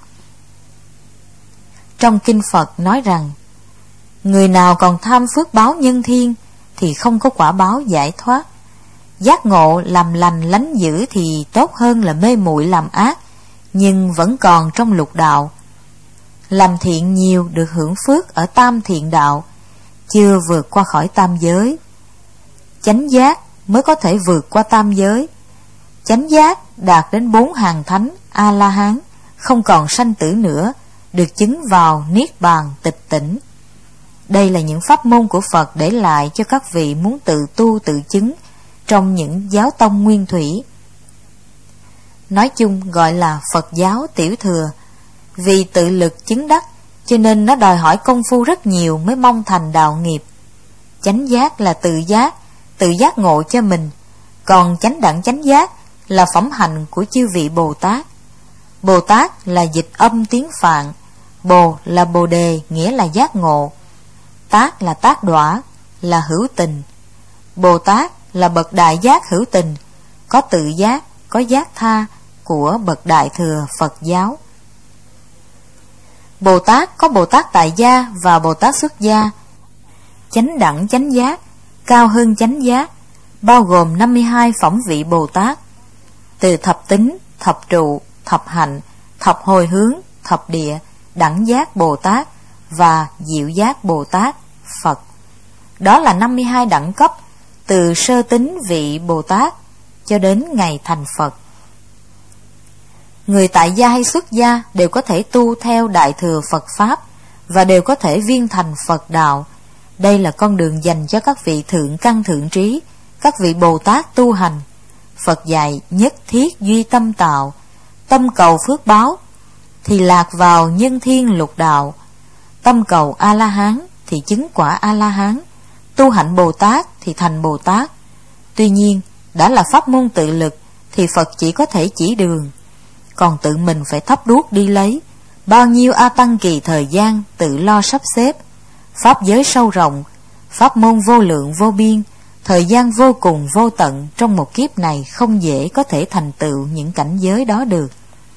Trong kinh Phật nói rằng, người nào còn tham phước báo nhân thiên thì không có quả báo giải thoát. Giác ngộ làm lành lánh dữ thì tốt hơn là mê muội làm ác, nhưng vẫn còn trong lục đạo. làm thiện nhiều được hưởng phước ở tam thiện đạo, chưa vượt qua khỏi tam giới. Chánh giác mới có thể vượt qua tam giới. Chánh giác đạt đến bốn hàng thánh A-la-hán, không còn sanh tử nữa, được chứng vào niết bàn tịch tỉnh. Đây là những pháp môn của Phật để lại cho các vị muốn tự tu tự chứng trong những giáo tông nguyên thủy. Nói chung gọi là Phật giáo tiểu thừa. Vì tự lực chứng đắc cho nên nó đòi hỏi công phu rất nhiều mới mong thành đạo nghiệp. Chánh giác là tự giác, tự giác ngộ cho mình. Còn chánh đẳng chánh giác là phẩm hạnh của chư vị Bồ Tát. Bồ Tát là dịch âm tiếng Phạn. Bồ là Bồ đề, nghĩa là giác ngộ. Tát là tác đọa, là hữu tình. Bồ Tát là bậc đại giác hữu tình, có tự giác, có giác tha của bậc đại thừa Phật giáo. Bồ Tát có Bồ Tát tại gia và Bồ Tát xuất gia. Chánh đẳng chánh giác cao hơn chánh giác, bao gồm năm mươi hai phẩm vị Bồ Tát, từ thập tính, thập trụ, thập hạnh, thập hồi hướng, thập địa, đẳng giác Bồ Tát và diệu giác Bồ Tát Phật. Đó là năm mươi hai đẳng cấp, từ sơ tính vị Bồ Tát cho đến ngày thành Phật. Người tại gia hay xuất gia đều có thể tu theo đại thừa Phật Pháp và đều có thể viên thành Phật đạo. Đây là con đường dành cho các vị thượng căn thượng trí, các vị Bồ Tát tu hành. Phật dạy nhất thiết duy tâm tạo, tâm cầu phước báo thì lạc vào nhân thiên lục đạo. Tâm cầu A-la-hán thì chứng quả A-la-hán, tu hạnh Bồ Tát thì thành Bồ Tát. Tuy nhiên, đã là pháp môn tự lực thì Phật chỉ có thể chỉ đường, còn tự mình phải thắp đuốc đi lấy. Bao nhiêu A Tăng kỳ thời gian tự lo sắp xếp. Pháp giới sâu rộng, pháp môn vô lượng vô biên, thời gian vô cùng vô tận, trong một kiếp này không dễ có thể thành tựu những cảnh giới đó được.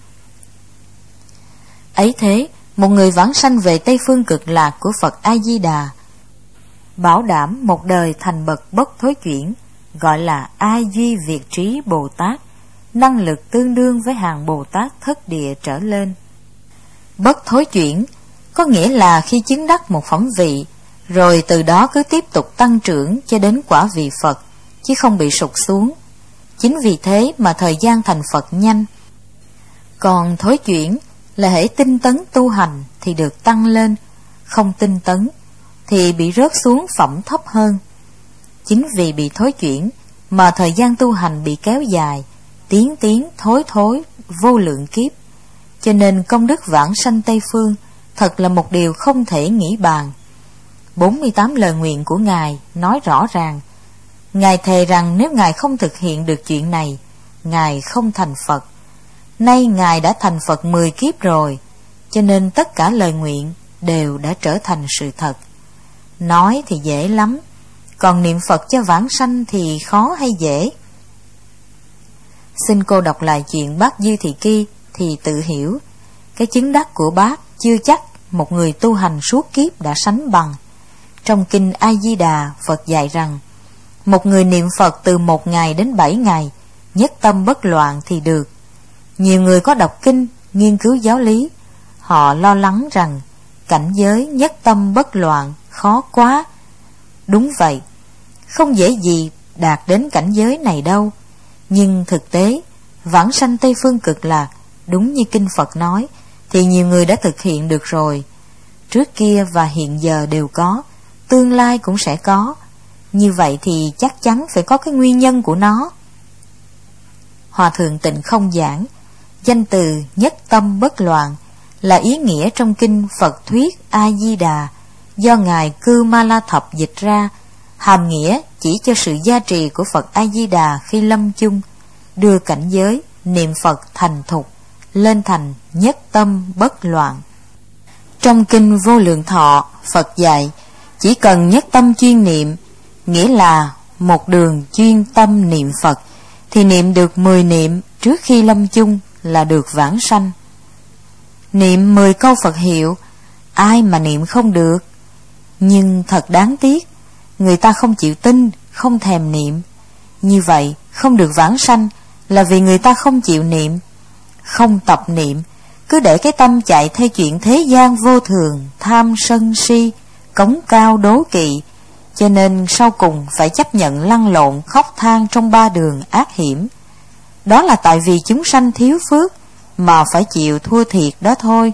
Ấy thế, một người vãng sanh về Tây Phương Cực Lạc của Phật A-di-đà, bảo đảm một đời thành bậc bất thối chuyển, gọi là A Duy Việt Trí Bồ Tát, năng lực tương đương với hàng Bồ Tát thất địa trở lên. Bất thối chuyển có nghĩa là khi chứng đắc một phẩm vị, rồi từ đó cứ tiếp tục tăng trưởng cho đến quả vị Phật, chứ không bị sụt xuống. Chính vì thế mà thời gian thành Phật nhanh. Còn thối chuyển là hễ tinh tấn tu hành thì được tăng lên, không tinh tấn thì bị rớt xuống phẩm thấp hơn. Chính vì bị thối chuyển mà thời gian tu hành bị kéo dài, tiến tiến thối thối vô lượng kiếp. Cho nên công đức vãng sanh Tây Phương thật là một điều không thể nghĩ bàn. bốn mươi tám lời nguyện của Ngài nói rõ ràng. Ngài thề rằng nếu Ngài không thực hiện được chuyện này, Ngài không thành Phật. Nay Ngài đã thành Phật mười kiếp rồi, cho nên tất cả lời nguyện đều đã trở thành sự thật. Nói thì dễ lắm, còn niệm Phật cho vãng sanh thì khó hay dễ? Xin cô đọc lại chuyện bác Dư Thị Ki thì tự hiểu. Cái chứng đắc của bác chưa chắc một người tu hành suốt kiếp đã sánh bằng. Trong kinh A-di-đà, Phật dạy rằng một người niệm Phật từ một ngày đến bảy ngày, nhất tâm bất loạn thì được. Nhiều người có đọc kinh, nghiên cứu giáo lý, họ lo lắng rằng cảnh giới nhất tâm bất loạn khó quá. Đúng vậy, không dễ gì đạt đến cảnh giới này đâu. Nhưng thực tế, vãng sanh Tây Phương Cực Lạc, đúng như kinh Phật nói, thì nhiều người đã thực hiện được rồi. Trước kia và hiện giờ đều có, tương lai cũng sẽ có. Như vậy thì chắc chắn phải có cái nguyên nhân của nó. Hòa thượng Tịnh Không giảng, danh từ nhất tâm bất loạn là ý nghĩa trong kinh Phật Thuyết A-di-đà do Ngài Cư Ma La Thập dịch ra, hàm nghĩa chỉ cho sự gia trì của Phật A-di-đà khi lâm chung, đưa cảnh giới niệm Phật thành thục, lên thành nhất tâm bất loạn. Trong kinh Vô Lượng Thọ, Phật dạy chỉ cần nhất tâm chuyên niệm, nghĩa là một đường chuyên tâm niệm Phật, thì niệm được mười niệm trước khi lâm chung là được vãng sanh. Niệm mười câu Phật hiệu, ai mà niệm không được? Nhưng thật đáng tiếc, người ta không chịu tin, không thèm niệm. Như vậy không được vãng sanh là vì người ta không chịu niệm, không tập niệm, cứ để cái tâm chạy theo chuyện thế gian vô thường, tham sân si, cống cao đố kỵ, cho nên sau cùng phải chấp nhận lăn lộn khóc than trong ba đường ác hiểm. Đó là tại vì chúng sanh thiếu phước mà phải chịu thua thiệt đó thôi.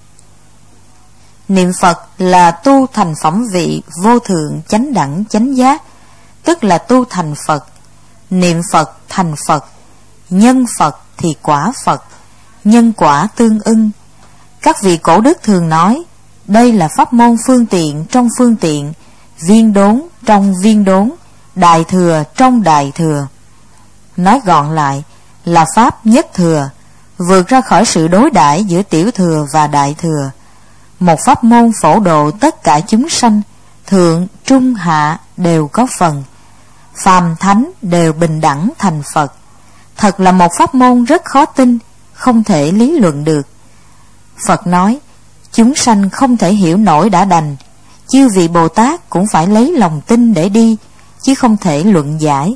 Niệm Phật là tu thành phẩm vị vô thượng chánh đẳng chánh giác, tức là tu thành Phật. Niệm Phật thành Phật, nhân Phật thì quả Phật, nhân quả tương ưng. Các vị cổ đức thường nói, đây là pháp môn phương tiện trong phương tiện, viên đốn trong viên đốn, đại thừa trong đại thừa. Nói gọn lại là pháp nhất thừa, vượt ra khỏi sự đối đãi giữa tiểu thừa và đại thừa. Một pháp môn phổ độ tất cả chúng sanh, thượng, trung, hạ đều có phần, phàm thánh đều bình đẳng thành Phật. Thật là một pháp môn rất khó tin, không thể lý luận được. Phật nói, chúng sanh không thể hiểu nổi đã đành, chư vị Bồ Tát cũng phải lấy lòng tin để đi, chứ không thể luận giải.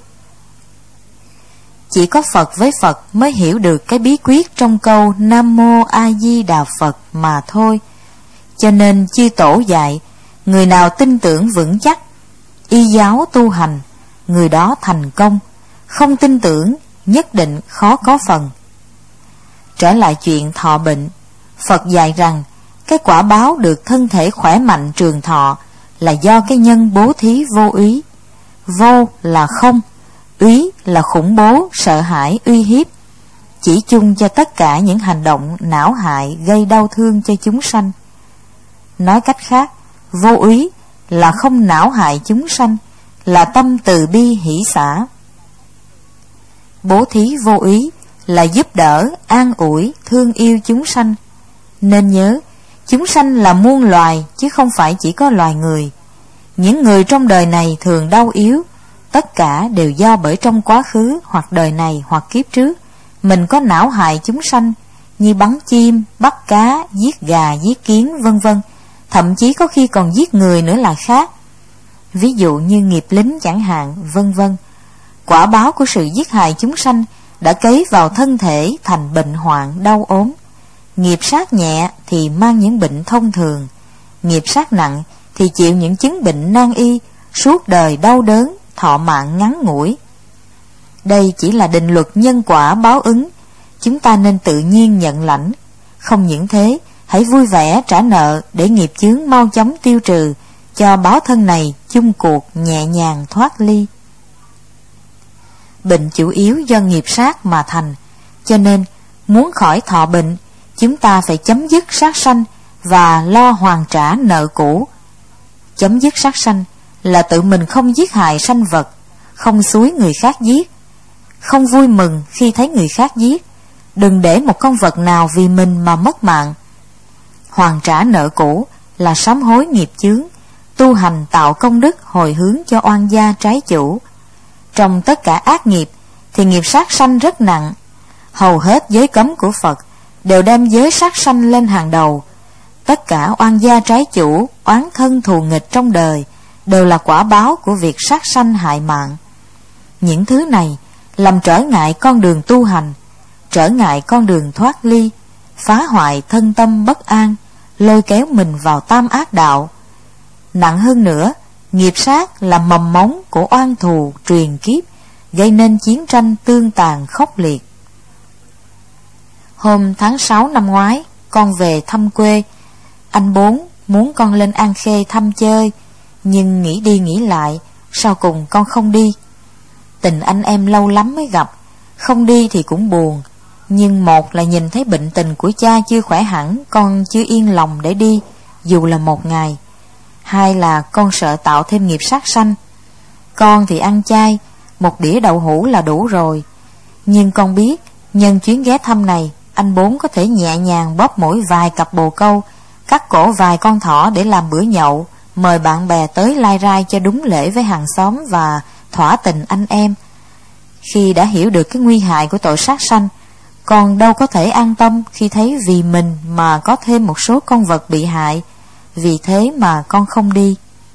Chỉ có Phật với Phật mới hiểu được cái bí quyết trong câu Nam Mô A Di Đà Phật mà thôi. Cho nên chư tổ dạy, người nào tin tưởng vững chắc, y giáo tu hành, người đó thành công. Không tin tưởng, nhất định khó có phần. Trở lại chuyện thọ bệnh, Phật dạy rằng cái quả báo được thân thể khỏe mạnh trường thọ là do cái nhân bố thí vô úy. Vô là không, úy là khủng bố, sợ hãi, uy hiếp, chỉ chung cho tất cả những hành động não hại gây đau thương cho chúng sanh. Nói cách khác, vô úy là không não hại chúng sanh, là tâm từ bi hỷ xả. Bố thí vô úy là giúp đỡ, an ủi, thương yêu chúng sanh. Nên nhớ, chúng sanh là muôn loài chứ không phải chỉ có loài người. Những người trong đời này thường đau yếu, tất cả đều do bởi trong quá khứ hoặc đời này hoặc kiếp trước mình có não hại chúng sanh, như bắn chim, bắt cá, giết gà, giết kiến, vân vân. Thậm chí có khi còn giết người nữa là khác. Ví dụ như nghiệp lính chẳng hạn, vân vân. Quả báo của sự giết hại chúng sanh đã cấy vào thân thể thành bệnh hoạn đau ốm. Nghiệp sát nhẹ thì mang những bệnh thông thường, nghiệp sát nặng thì chịu những chứng bệnh nan y, suốt đời đau đớn, thọ mạng ngắn ngủi. Đây chỉ là định luật nhân quả báo ứng, chúng ta nên tự nhiên nhận lãnh. Không những thế, hãy vui vẻ trả nợ để nghiệp chướng mau chóng tiêu trừ, cho báo thân này chung cuộc nhẹ nhàng thoát ly. Bệnh chủ yếu do nghiệp sát mà thành, cho nên muốn khỏi thọ bệnh, chúng ta phải chấm dứt sát sanh và lo hoàn trả nợ cũ. Chấm dứt sát sanh là tự mình không giết hại sanh vật, không xúi người khác giết, không vui mừng khi thấy người khác giết, đừng để một con vật nào vì mình mà mất mạng. Hoàn trả nợ cũ là sám hối nghiệp chướng, tu hành tạo công đức hồi hướng cho oan gia trái chủ. Trong tất cả ác nghiệp thì nghiệp sát sanh rất nặng. Hầu hết giới cấm của Phật đều đem giới sát sanh lên hàng đầu. Tất cả oan gia trái chủ, oán thân thù nghịch trong đời đều là quả báo của việc sát sanh hại mạng. Những thứ này làm trở ngại con đường tu hành, trở ngại con đường thoát ly, phá hoại thân tâm bất an, lôi kéo mình vào tam ác đạo. Nặng hơn nữa, nghiệp sát là mầm mống của oan thù truyền kiếp, gây nên chiến tranh tương tàn khốc liệt. Hôm tháng sáu năm ngoái, con về thăm quê. Anh Bốn muốn con lên An Khê thăm chơi, nhưng nghĩ đi nghĩ lại, sau cùng con không đi. Tình anh em lâu lắm mới gặp, không đi thì cũng buồn. Nhưng một là nhìn thấy bệnh tình của cha chưa khỏe hẳn, con chưa yên lòng để đi, dù là một ngày. Hai là con sợ tạo thêm nghiệp sát sanh. Con thì ăn chay, một đĩa đậu hũ là đủ rồi. Nhưng con biết, nhân chuyến ghé thăm này, anh Bốn có thể nhẹ nhàng bóp mỗi vài cặp bồ câu, cắt cổ vài con thỏ để làm bữa nhậu, mời bạn bè tới lai rai cho đúng lễ với hàng xóm và thỏa tình anh em. Khi đã hiểu được cái nguy hại của tội sát sanh, con đâu có thể an tâm khi thấy vì mình mà có thêm một số con vật bị hại. Vì thế mà con không đi.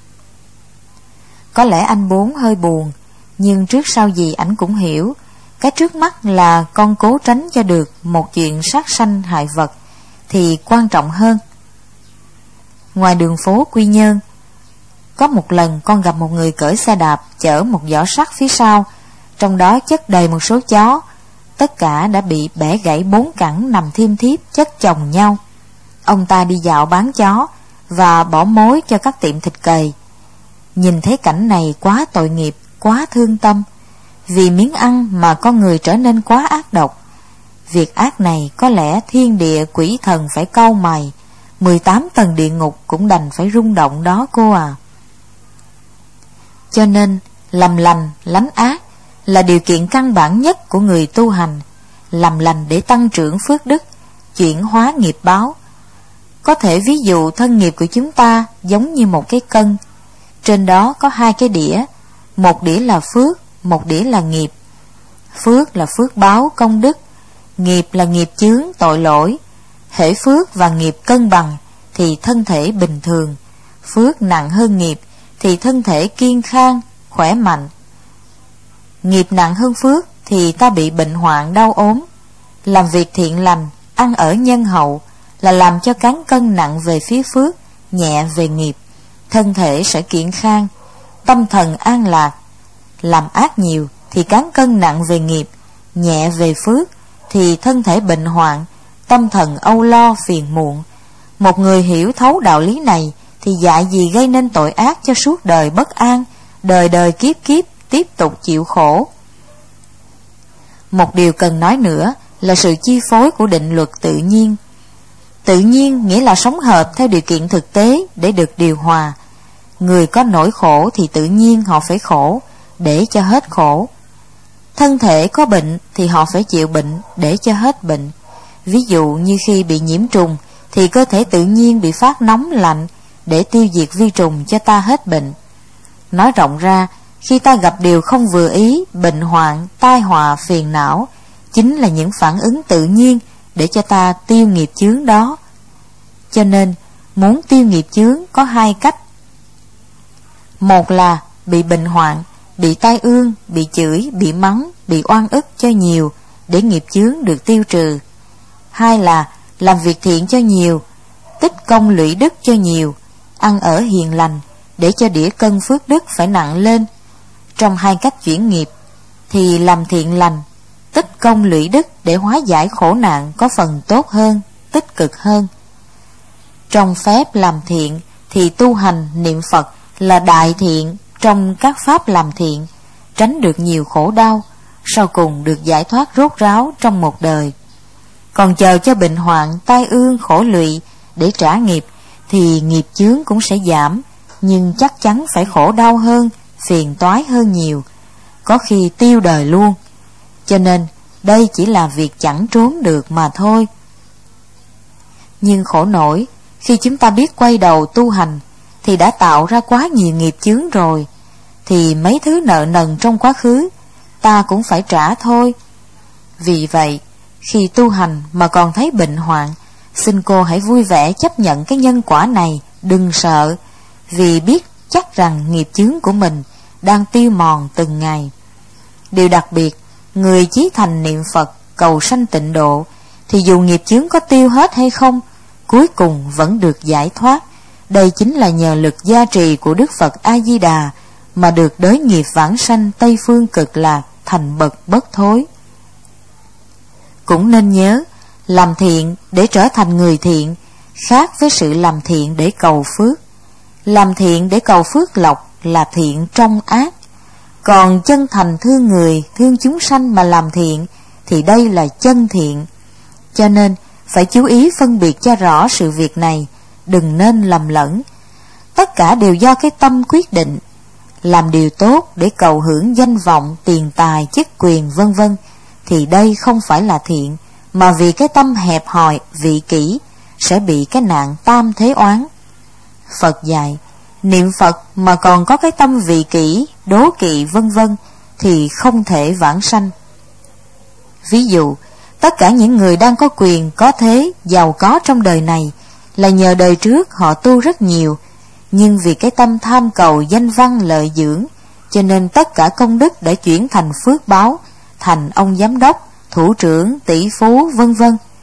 Có lẽ anh Bốn hơi buồn, nhưng trước sau gì ảnh cũng hiểu, cái trước mắt là con cố tránh cho được một chuyện sát sanh hại vật, thì quan trọng hơn. Ngoài đường phố Quy Nhơn, có một lần con gặp một người cởi xe đạp chở một giỏ sắt phía sau, trong đó chất đầy một số chó. Tất cả đã bị bẻ gãy bốn cẳng nằm thiêm thiếp chất chồng nhau. Ông ta đi dạo bán chó và bỏ mối cho các tiệm thịt cầy. Nhìn thấy cảnh này quá tội nghiệp, quá thương tâm. Vì miếng ăn mà con người trở nên quá ác độc. Việc ác này có lẽ thiên địa quỷ thần phải cau mày, mười tám tầng địa ngục cũng đành phải rung động đó cô à. Cho nên làm lành lánh ác là điều kiện căn bản nhất của người tu hành. Làm lành để tăng trưởng phước đức, chuyển hóa nghiệp báo. Có thể ví dụ thân nghiệp của chúng ta giống như một cái cân, trên đó có hai cái đĩa, một đĩa là phước, một đĩa là nghiệp. Phước là phước báo công đức, nghiệp là nghiệp chướng tội lỗi. Hễ phước và nghiệp cân bằng thì thân thể bình thường, phước nặng hơn nghiệp thì thân thể kiên khang, khỏe mạnh. Nghiệp nặng hơn phước thì ta bị bệnh hoạn đau ốm. Làm việc thiện lành, ăn ở nhân hậu là làm cho cán cân nặng về phía phước, nhẹ về nghiệp. Thân thể sẽ kiện khang, tâm thần an lạc. Làm ác nhiều thì cán cân nặng về nghiệp, nhẹ về phước thì thân thể bệnh hoạn, tâm thần âu lo phiền muộn. Một người hiểu thấu đạo lý này thì dại gì gây nên tội ác cho suốt đời bất an, đời đời kiếp kiếp tiếp tục chịu khổ. Một điều cần nói nữa là sự chi phối của định luật tự nhiên. Tự nhiên nghĩa là sống hợp theo điều kiện thực tế để được điều hòa. Người có nỗi khổ thì tự nhiên họ phải khổ để cho hết khổ. Thân thể có bệnh thì họ phải chịu bệnh để cho hết bệnh. Ví dụ như khi bị nhiễm trùng thì cơ thể tự nhiên bị phát nóng lạnh để tiêu diệt vi trùng cho ta hết bệnh. Nói rộng ra, khi ta gặp điều không vừa ý, bệnh hoạn, tai họa, phiền não, chính là những phản ứng tự nhiên để cho ta tiêu nghiệp chướng đó. Cho nên, muốn tiêu nghiệp chướng có hai cách. Một là bị bệnh hoạn, bị tai ương, bị chửi, bị mắng, bị oan ức cho nhiều để nghiệp chướng được tiêu trừ. Hai là làm việc thiện cho nhiều, tích công lũy đức cho nhiều, ăn ở hiền lành để cho đĩa cân phước đức phải nặng lên. Trong hai cách chuyển nghiệp thì làm thiện lành, tích công lũy đức để hóa giải khổ nạn có phần tốt hơn, tích cực hơn. Trong phép làm thiện thì tu hành niệm Phật là đại thiện trong các pháp làm thiện, tránh được nhiều khổ đau, sau cùng được giải thoát rốt ráo trong một đời. Còn chờ cho bệnh hoạn, tai ương, khổ lụy để trả nghiệp thì nghiệp chướng cũng sẽ giảm, nhưng chắc chắn phải khổ đau hơn, phiền toái hơn nhiều, có khi tiêu đời luôn. Cho nên đây chỉ là việc chẳng trốn được mà thôi. Nhưng khổ nổi, khi chúng ta biết quay đầu tu hành thì đã tạo ra quá nhiều nghiệp chướng rồi, thì mấy thứ nợ nần trong quá khứ ta cũng phải trả thôi. Vì vậy, khi tu hành mà còn thấy bệnh hoạn, xin cô hãy vui vẻ chấp nhận cái nhân quả này, đừng sợ, vì biết chắc rằng nghiệp chướng của mình đang tiêu mòn từng ngày. Điều đặc biệt, người chí thành niệm Phật cầu sanh tịnh độ thì dù nghiệp chướng có tiêu hết hay không, cuối cùng vẫn được giải thoát. Đây chính là nhờ lực gia trì của Đức Phật A Di Đà mà được đới nghiệp vãng sanh Tây phương cực lạc thành bậc bất thối. Cũng nên nhớ, làm thiện để trở thành người thiện khác với sự làm thiện để cầu phước. Làm thiện để cầu phước lộc là thiện trong ác, còn chân thành thương người, thương chúng sanh mà làm thiện thì đây là chân thiện. Cho nên phải chú ý phân biệt cho rõ sự việc này, đừng nên lầm lẫn. Tất cả đều do cái tâm quyết định. Làm điều tốt để cầu hưởng danh vọng, tiền tài, chức quyền vân vân thì đây không phải là thiện, mà vì cái tâm hẹp hòi, vị kỷ sẽ bị cái nạn tam thế oán. Phật dạy, niệm Phật mà còn có cái tâm vị kỷ, đố kỵ vân vân thì không thể vãng sanh. Ví dụ, tất cả những người đang có quyền, có thế, giàu có trong đời này là nhờ đời trước họ tu rất nhiều, nhưng vì cái tâm tham cầu danh văn lợi dưỡng, cho nên tất cả công đức đã chuyển thành phước báo, thành ông giám đốc, thủ trưởng, tỷ phú vân vân.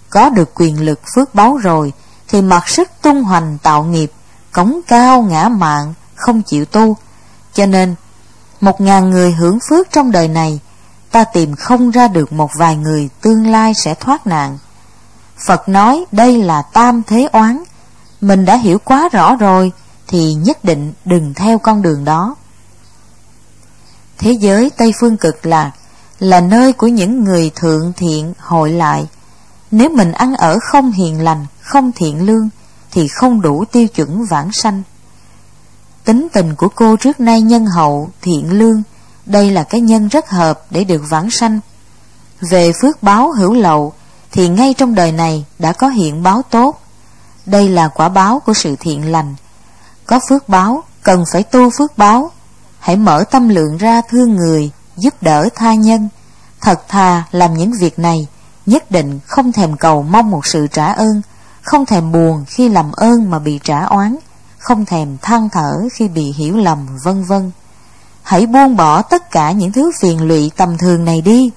có được quyền lực phước báu rồi thì mặc sức tung hoành tạo nghiệp, cống cao ngã mạn, không chịu tu. Cho nên một ngàn người hưởng phước trong đời này, ta tìm không ra được một vài người tương lai sẽ thoát nạn. Phật nói đây là tam thế oán. Mình đã hiểu quá rõ rồi thì nhất định đừng theo con đường đó. Thế giới Tây Phương Cực Lạc là nơi của những người thượng thiện hội lại. Nếu mình ăn ở không hiền lành, không thiện lương thì không đủ tiêu chuẩn vãng sanh. Tính tình của cô trước nay nhân hậu, thiện lương, đây là cái nhân rất hợp để được vãng sanh. Về phước báo hữu lậu thì ngay trong đời này đã có hiện báo tốt. Đây là quả báo của sự thiện lành. Có phước báo, cần phải tu phước báo. Hãy mở tâm lượng ra thương người, giúp đỡ tha nhân. Thật thà làm những việc này, nhất định không thèm cầu mong một sự trả ơn, không thèm buồn khi làm ơn mà bị trả oán, không thèm than thở khi bị hiểu lầm, vân vân. Hãy buông bỏ tất cả những thứ phiền lụy tầm thường này đi.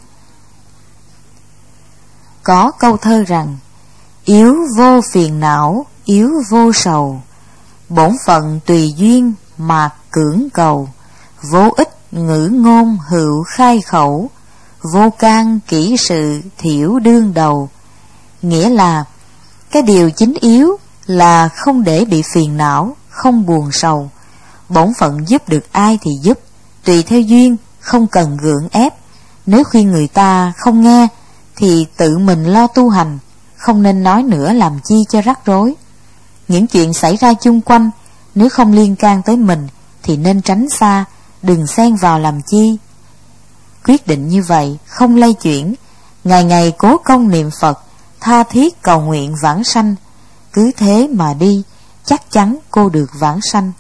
Có câu thơ rằng: yếu vô phiền não, yếu vô sầu, bổn phận tùy duyên mạc cưỡng cầu, vô ích ngữ ngôn hữu khai khẩu, vô can kỹ sự thiểu đương đầu. Nghĩa là cái điều chính yếu là không để bị phiền não, không buồn sầu. Bổn phận giúp được ai thì giúp, tùy theo duyên, không cần gượng ép. Nếu khuyên người ta không nghe thì tự mình lo tu hành, không nên nói nữa làm chi cho rắc rối. Những chuyện xảy ra chung quanh, nếu không liên can tới mình thì nên tránh xa, đừng xen vào làm chi. Quyết định như vậy, không lay chuyển, ngày ngày cố công niệm Phật, tha thiết cầu nguyện vãng sanh. Cứ thế mà đi, chắc chắn cô được vãng sanh.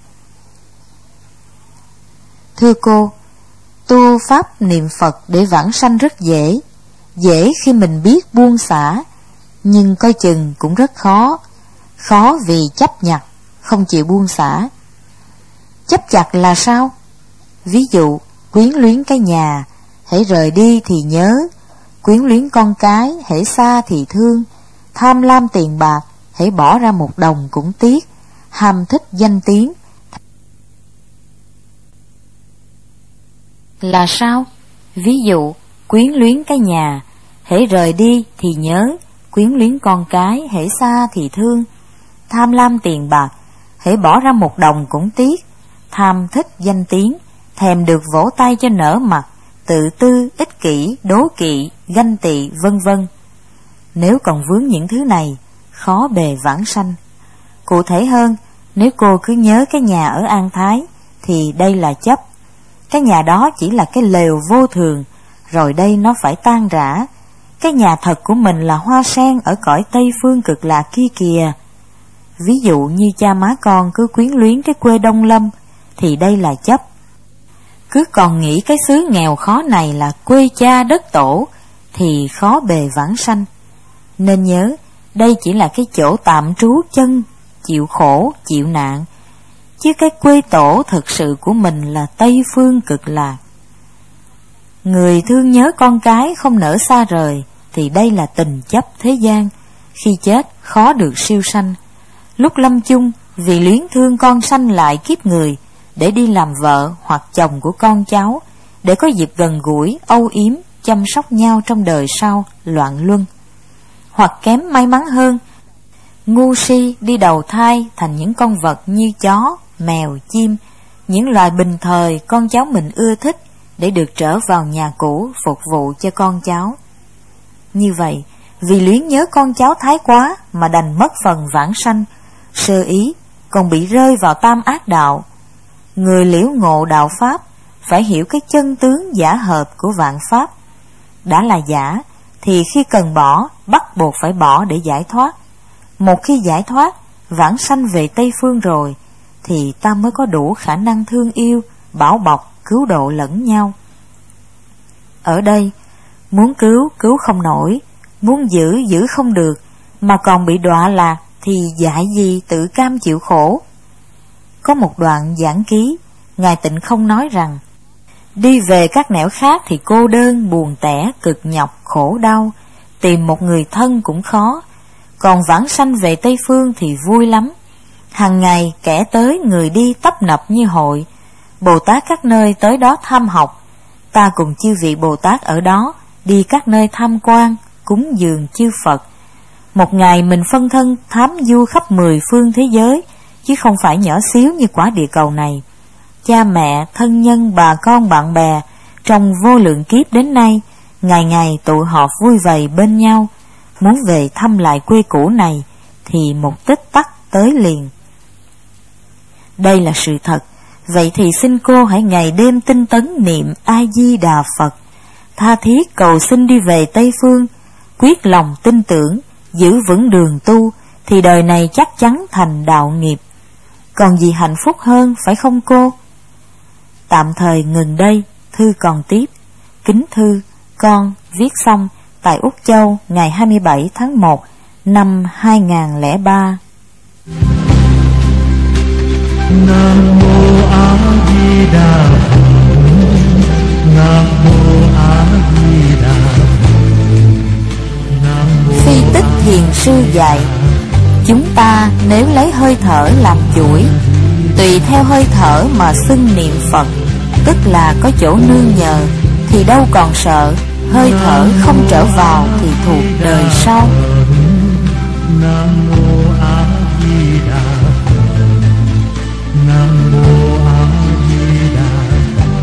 Thưa cô, tu pháp niệm Phật để vãng sanh rất dễ. Dễ khi mình biết buông xả, nhưng coi chừng cũng rất khó. Khó vì chấp nhặt, không chịu buông xả. Chấp chặt là sao? Ví dụ, quyến luyến cái nhà, hễ rời đi thì nhớ. Quyến luyến con cái, hễ xa thì thương. Tham lam tiền bạc, hễ bỏ ra một đồng cũng tiếc. Ham thích danh tiếng là sao? Ví dụ, quyến luyến cái nhà, hễ rời đi thì nhớ. Quyến luyến con cái, hễ xa thì thương. Tham lam tiền bạc, hễ bỏ ra một đồng cũng tiếc. Tham thích danh tiếng, thèm được vỗ tay cho nở mặt. Tự tư, ích kỷ, đố kỵ, ganh tị, vân vân. Nếu còn vướng những thứ này, khó bề vãng sanh. Cụ thể hơn, nếu cô cứ nhớ cái nhà ở An Thái thì đây là chấp. Cái nhà đó chỉ là cái lều vô thường, rồi đây nó phải tan rã. Cái nhà thật của mình là hoa sen ở cõi Tây Phương Cực Lạc kia kìa. Ví dụ như cha má con cứ quyến luyến cái quê Đông Lâm thì đây là chấp. Cứ còn nghĩ cái xứ nghèo khó này là quê cha đất tổ thì khó bề vãng sanh. Nên nhớ, đây chỉ là cái chỗ tạm trú chân, chịu khổ, chịu nạn, chứ cái quê tổ thực sự của mình là Tây Phương Cực Lạc. Người thương nhớ con cái không nỡ xa rời thì đây là tình chấp thế gian, khi chết khó được siêu sanh. Lúc lâm chung vì luyến thương con sanh lại kiếp người để đi làm vợ hoặc chồng của con cháu, để có dịp gần gũi, âu yếm, chăm sóc nhau trong đời sau loạn luân. Hoặc kém may mắn hơn, ngu si đi đầu thai thành những con vật như chó, mèo, chim, những loài bình thời con cháu mình ưa thích, để được trở vào nhà cũ phục vụ cho con cháu. Như vậy, vì luyến nhớ con cháu thái quá mà đành mất phần vãng sanh, sơ ý còn bị rơi vào tam ác đạo. Người liễu ngộ đạo pháp phải hiểu cái chân tướng giả hợp của vạn pháp. Đã là giả thì khi cần bỏ, bắt buộc phải bỏ để giải thoát. Một khi giải thoát, vãng sanh về Tây Phương rồi, thì ta mới có đủ khả năng thương yêu, bảo bọc, cứu độ lẫn nhau. Ở đây, muốn cứu, cứu không nổi, muốn giữ, giữ không được, mà còn bị đọa lạc thì dại gì tự cam chịu khổ. Có một đoạn giảng ký, Ngài Tịnh Không nói rằng: đi về các nẻo khác thì cô đơn, buồn tẻ, cực nhọc, khổ đau, tìm một người thân cũng khó. Còn vãng sanh về Tây Phương thì vui lắm. Hằng ngày kẻ tới người đi tấp nập như hội. Bồ Tát các nơi tới đó tham học. Ta cùng chư vị Bồ Tát ở đó đi các nơi tham quan, cúng dường chư Phật. Một ngày mình phân thân thám du khắp mười phương thế giới, chứ không phải nhỏ xíu như quả địa cầu này. Cha mẹ, thân nhân, bà con, bạn bè trong vô lượng kiếp đến nay, ngày ngày tụ họp vui vầy bên nhau. Muốn về thăm lại quê cũ này thì một tích tắc tới liền. Đây là sự thật. Vậy thì xin cô hãy ngày đêm tinh tấn niệm A Di Đà Phật, tha thiết cầu xin đi về Tây Phương, quyết lòng tin tưởng, giữ vững đường tu, thì đời này chắc chắn thành đạo nghiệp. Còn gì hạnh phúc hơn, phải không cô? Tạm thời ngừng đây, thư còn tiếp. Kính thư, con viết xong tại Úc Châu ngày hai mươi bảy tháng một năm hai nghìn không trăm lẻ ba. Nam mô A Di Đà Phật. Nam mô A Di Đà Phật. Nam mô. Phi Tích Thiền Sư dạy, chúng ta nếu lấy hơi thở làm chuỗi, tùy theo hơi thở mà xưng niệm Phật, tức là có chỗ nương nhờ, thì đâu còn sợ. Hơi thở không trở vào thì thuộc đời sau. Nam mô A Di Đà Phật. Nam mô A Di Đà Phật.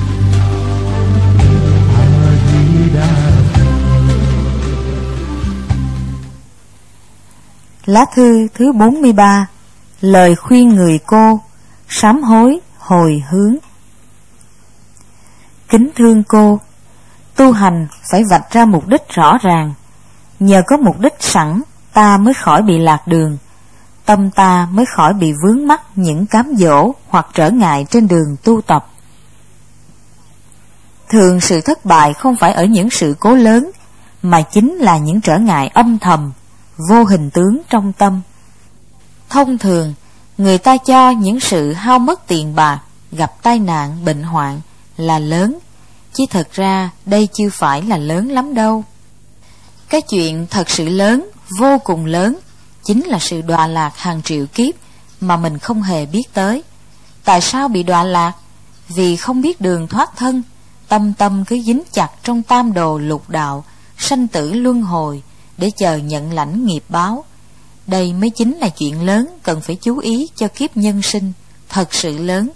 A Di Đà Phật. Lá thư thứ bốn mươi ba. Lời khuyên người cô, sám hối, hồi hướng. Kính thương cô, tu hành phải vạch ra mục đích rõ ràng. Nhờ có mục đích sẵn, ta mới khỏi bị lạc đường. Tâm ta mới khỏi bị vướng mắc những cám dỗ hoặc trở ngại trên đường tu tập. Thường sự thất bại không phải ở những sự cố lớn, mà chính là những trở ngại âm thầm, vô hình tướng trong tâm. Thông thường, người ta cho những sự hao mất tiền bạc, gặp tai nạn, bệnh hoạn là lớn, chứ thật ra đây chưa phải là lớn lắm đâu. Cái chuyện thật sự lớn, vô cùng lớn, chính là sự đọa lạc hàng triệu kiếp mà mình không hề biết tới. Tại sao bị đọa lạc? Vì không biết đường thoát thân, tâm tâm cứ dính chặt trong tam đồ lục đạo, sanh tử luân hồi, để chờ nhận lãnh nghiệp báo. Đây mới chính là chuyện lớn cần phải chú ý cho kiếp nhân sinh, thật sự lớn.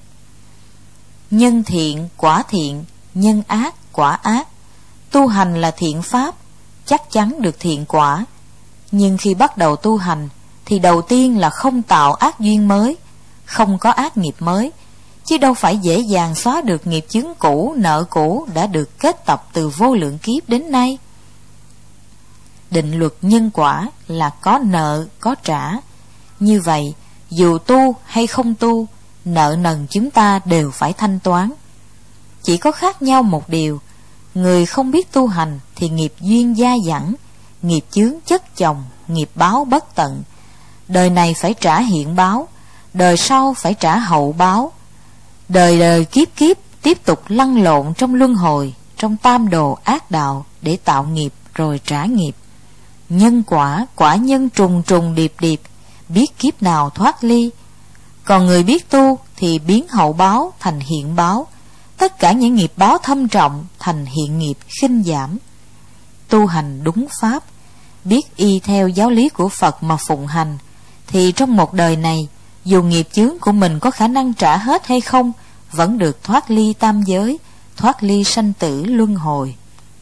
Nhân thiện, quả thiện, nhân ác, quả ác. Tu hành là thiện pháp, chắc chắn được thiện quả. Nhưng khi bắt đầu tu hành, thì đầu tiên là không tạo ác duyên mới, không có ác nghiệp mới, chứ đâu phải dễ dàng xóa được nghiệp chướng cũ, nợ cũ đã được kết tập từ vô lượng kiếp đến nay. Định luật nhân quả là có nợ, có trả. Như vậy, dù tu hay không tu, nợ nần chúng ta đều phải thanh toán. Chỉ có khác nhau một điều, người không biết tu hành thì nghiệp duyên dai dẳng, nghiệp chướng chất chồng, nghiệp báo bất tận. Đời này phải trả hiện báo, đời sau phải trả hậu báo. Đời đời kiếp kiếp tiếp tục lăn lộn trong luân hồi, trong tam đồ ác đạo để tạo nghiệp rồi trả nghiệp. Nhân quả, quả nhân trùng trùng điệp điệp, biết kiếp nào thoát ly. Còn người biết tu thì biến hậu báo thành hiện báo, tất cả những nghiệp báo thâm trọng thành hiện nghiệp khinh giảm. Tu hành đúng pháp, biết y theo giáo lý của Phật mà phụng hành, thì trong một đời này, dù nghiệp chướng của mình có khả năng trả hết hay không, vẫn được thoát ly tam giới, thoát ly sanh tử luân hồi.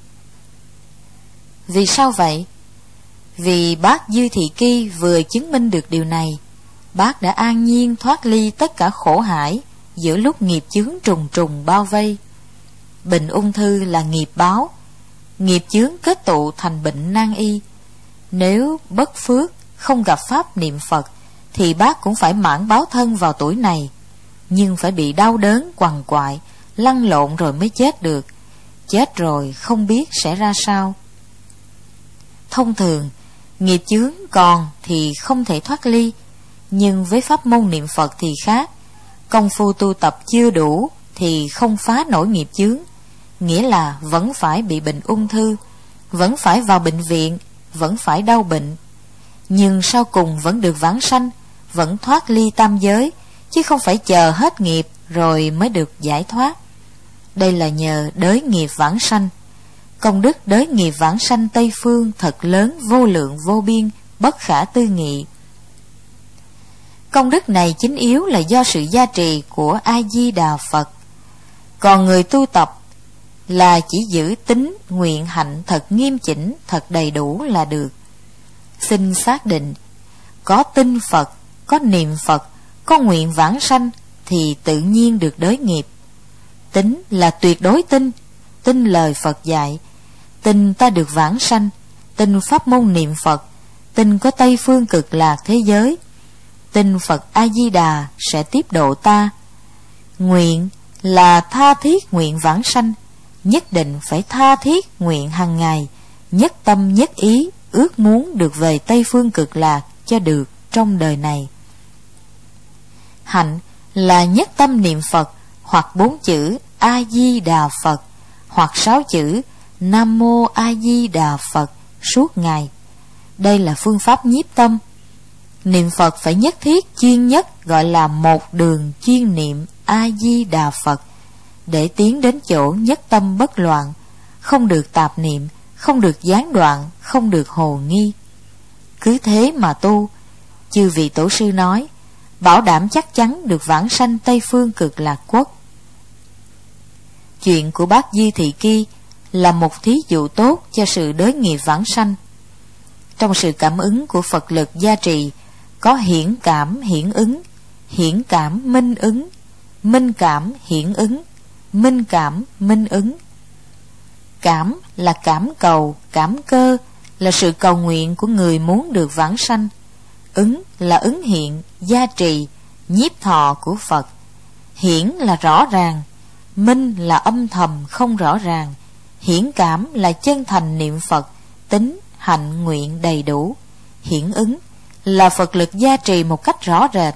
Vì sao vậy? Vì bác Dư Thị Kỳ vừa chứng minh được điều này. Bác đã an nhiên thoát ly tất cả khổ hải giữa lúc nghiệp chướng trùng trùng bao vây. Bệnh ung thư là nghiệp báo, nghiệp chướng kết tụ thành bệnh nan y. Nếu bất phước không gặp pháp niệm Phật thì bác cũng phải mãn báo thân vào tuổi này, nhưng phải bị đau đớn quằn quại, lăn lộn rồi mới chết được. Chết rồi không biết sẽ ra sao. Thông thường, nghiệp chướng còn thì không thể thoát ly, nhưng với pháp môn niệm Phật thì khác. Công phu tu tập chưa đủ thì không phá nổi nghiệp chướng, nghĩa là vẫn phải bị bệnh ung thư, vẫn phải vào bệnh viện, vẫn phải đau bệnh, nhưng sau cùng vẫn được vãng sanh, vẫn thoát ly tam giới, chứ không phải chờ hết nghiệp rồi mới được giải thoát. Đây là nhờ đới nghiệp vãng sanh. Công đức đới nghiệp vãng sanh Tây Phương thật lớn, vô lượng vô biên, bất khả tư nghị. Công đức này chính yếu là do sự gia trì của A-di-đà Phật. Còn người tu tập là chỉ giữ tín nguyện hạnh thật nghiêm chỉnh, thật đầy đủ là được. Xin xác định, có tin Phật, có niệm Phật, có nguyện vãng sanh thì tự nhiên được đới nghiệp. Tín là tuyệt đối tin, tin lời Phật dạy, tin ta được vãng sanh, tin pháp môn niệm Phật, tin có Tây Phương Cực Lạc thế giới, tin Phật A-di-đà sẽ tiếp độ ta. Nguyện là tha thiết nguyện vãng sanh, nhất định phải tha thiết nguyện hàng ngày, nhất tâm nhất ý, ước muốn được về Tây Phương Cực Lạc cho được trong đời này. Hạnh là nhất tâm niệm Phật, hoặc bốn chữ A-di-đà Phật, hoặc sáu chữ Nam Mô A-di-đà Phật suốt ngày. Đây là phương pháp nhiếp tâm. Niệm Phật phải nhất thiết chuyên nhất, gọi là một đường chuyên niệm A-di-đà Phật, để tiến đến chỗ nhất tâm bất loạn, không được tạp niệm, không được gián đoạn, không được hồ nghi. Cứ thế mà tu, chư vị tổ sư nói, bảo đảm chắc chắn được vãng sanh Tây Phương Cực Lạc Quốc. Chuyện của bác Di Thị Ki là một thí dụ tốt cho sự đới nghiệp vãng sanh. Trong sự cảm ứng của Phật lực gia trì, có hiển cảm hiển ứng, hiển cảm minh ứng, minh cảm hiển ứng, minh cảm minh ứng. Cảm là cảm cầu, cảm cơ, là sự cầu nguyện của người muốn được vãng sanh. Ứng là ứng hiện, gia trì, nhiếp thọ của Phật. Hiển là rõ ràng, minh là âm thầm không rõ ràng, hiển cảm là chân thành niệm Phật, tín hạnh nguyện đầy đủ. Hiển ứng là Phật lực gia trì một cách rõ rệt.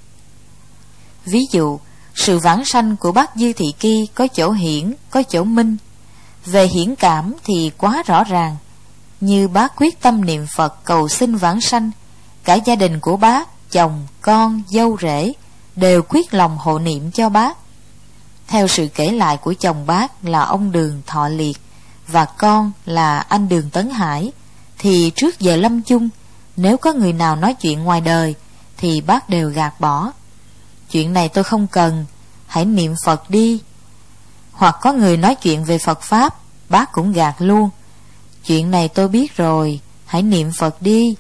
Ví dụ, sự vãng sanh của bác Dư Thị Ki có chỗ hiển, có chỗ minh. Về hiển cảm thì quá rõ ràng, như bác quyết tâm niệm Phật cầu xin vãng sanh, cả gia đình của bác, chồng, con, dâu rể đều quyết lòng hộ niệm cho bác. Theo sự kể lại của chồng bác là ông Đường Thọ Liệt và con là anh Đường Tấn Hải, thì trước giờ lâm chung, nếu có người nào nói chuyện ngoài đời thì bác đều gạt bỏ. Chuyện này tôi không cần, hãy niệm Phật đi. Hoặc có người nói chuyện về Phật Pháp, bác cũng gạt luôn. Chuyện này tôi biết rồi, hãy niệm Phật đi.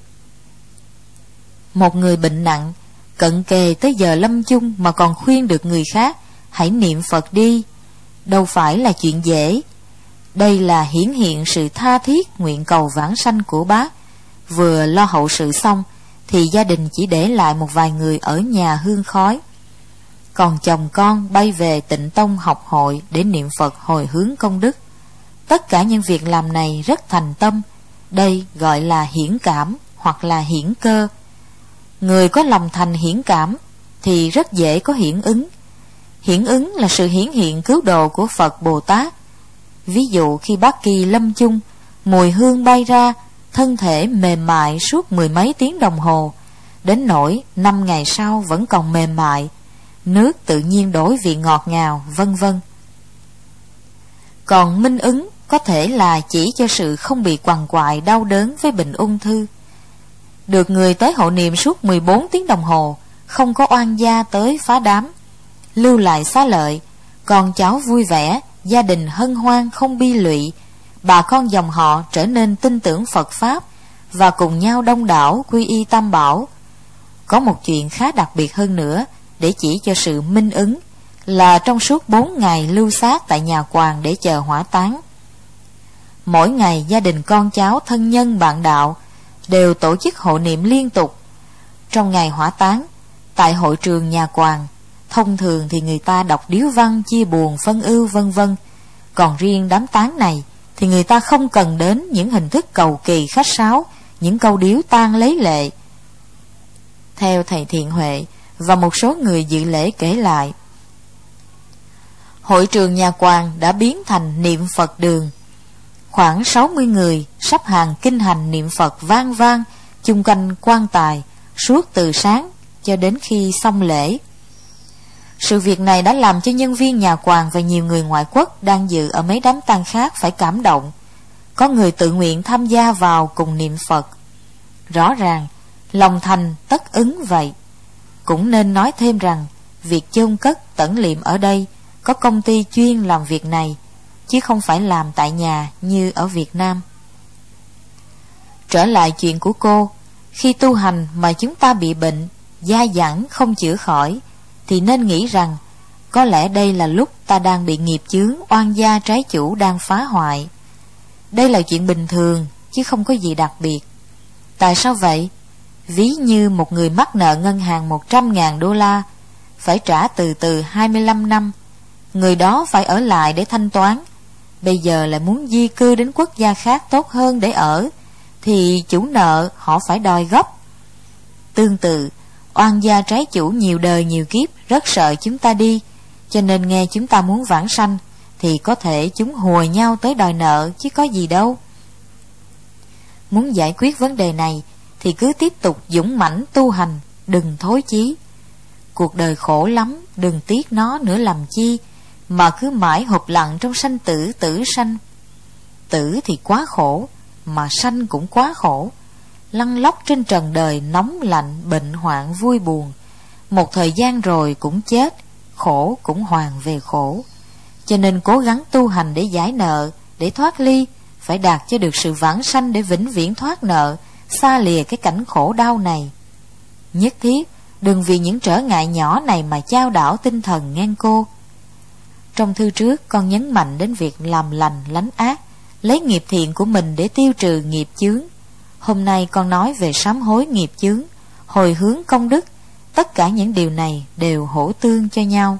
Một người bệnh nặng, cận kề tới giờ lâm chung mà còn khuyên được người khác hãy niệm Phật đi, đâu phải là chuyện dễ. Đây là hiển hiện sự tha thiết nguyện cầu vãng sanh của bác. Vừa lo hậu sự xong thì gia đình chỉ để lại một vài người ở nhà hương khói, còn chồng con bay về Tịnh Tông học hội để niệm Phật hồi hướng công đức. Tất cả những việc làm này rất thành tâm. Đây gọi là hiển cảm hoặc là hiển cơ. Người có lòng thành hiển cảm thì rất dễ có hiển ứng. Hiển ứng là sự hiển hiện cứu độ của Phật Bồ Tát. Ví dụ khi bác Kỳ lâm chung, mùi hương bay ra, thân thể mềm mại suốt mười mấy tiếng đồng hồ, đến nỗi năm ngày sau vẫn còn mềm mại, nước tự nhiên đổi vị ngọt ngào, vân vân. Còn minh ứng có thể là chỉ cho sự không bị quằn quại đau đớn với bệnh ung thư. Được người tới hộ niệm suốt mười bốn tiếng đồng hồ, không có oan gia tới phá đám, lưu lại xá lợi, con cháu vui vẻ, gia đình hân hoan không bi lụy, bà con dòng họ trở nên tin tưởng Phật Pháp và cùng nhau đông đảo quy y Tam Bảo. Có một chuyện khá đặc biệt hơn nữa để chỉ cho sự minh ứng là trong suốt bốn ngày lưu xác tại nhà Quàng để chờ hỏa táng, mỗi ngày gia đình con cháu thân nhân bạn đạo đều tổ chức hộ niệm liên tục. Trong ngày hỏa táng, tại hội trường nhà Quàng, thông thường thì người ta đọc điếu văn chia buồn phân ưu vân vân. Còn riêng đám táng này thì người ta không cần đến những hình thức cầu kỳ khách sáo, những câu điếu tang lấy lệ. Theo thầy Thiện Huệ và một số người dự lễ kể lại, hội trường nhà Quàng đã biến thành niệm Phật đường. Khoảng sáu mươi người sắp hàng kinh hành niệm Phật vang vang chung quanh quan tài suốt từ sáng cho đến khi xong lễ. Sự việc này đã làm cho nhân viên nhà quàng và nhiều người ngoại quốc đang dự ở mấy đám tang khác phải cảm động. Có người tự nguyện tham gia vào cùng niệm Phật. Rõ ràng lòng thành tất ứng vậy. Cũng nên nói thêm rằng việc chôn cất tẩn liệm ở đây có công ty chuyên làm việc này, chứ không phải làm tại nhà như ở Việt Nam. Trở lại chuyện của cô, khi tu hành mà chúng ta bị bệnh, dai dẳng không chữa khỏi, thì nên nghĩ rằng có lẽ đây là lúc ta đang bị nghiệp chướng oan gia trái chủ đang phá hoại. Đây là chuyện bình thường chứ không có gì đặc biệt. Tại sao vậy? Ví như một người mắc nợ ngân hàng một trăm ngàn đô la, phải trả từ từ hai mươi lăm năm. Người đó phải ở lại để thanh toán. Bây giờ lại muốn di cư đến quốc gia khác tốt hơn để ở, thì chủ nợ họ phải đòi gấp. Tương tự, oan gia trái chủ nhiều đời nhiều kiếp rất sợ chúng ta đi, cho nên nghe chúng ta muốn vãng sanh thì có thể chúng hùa nhau tới đòi nợ chứ có gì đâu. Muốn giải quyết vấn đề này thì cứ tiếp tục dũng mãnh tu hành, đừng thối chí. Cuộc đời khổ lắm, đừng tiếc nó nữa làm chi, mà cứ mãi hụp lặng trong sanh tử tử sanh. Tử thì quá khổ, mà sanh cũng quá khổ. Lăn lóc trên trần đời nóng lạnh, bệnh hoạn vui buồn. Một thời gian rồi cũng chết, khổ cũng hoàn về khổ. Cho nên cố gắng tu hành để giải nợ, để thoát ly, phải đạt cho được sự vãng sanh để vĩnh viễn thoát nợ, xa lìa cái cảnh khổ đau này. Nhất thiết đừng vì những trở ngại nhỏ này mà chao đảo tinh thần ngang cô. Trong thư trước con nhấn mạnh đến việc làm lành lánh ác, lấy nghiệp thiện của mình để tiêu trừ nghiệp chướng. Hôm nay con nói về sám hối nghiệp chướng, hồi hướng công đức. Tất cả những điều này đều hỗ tương cho nhau.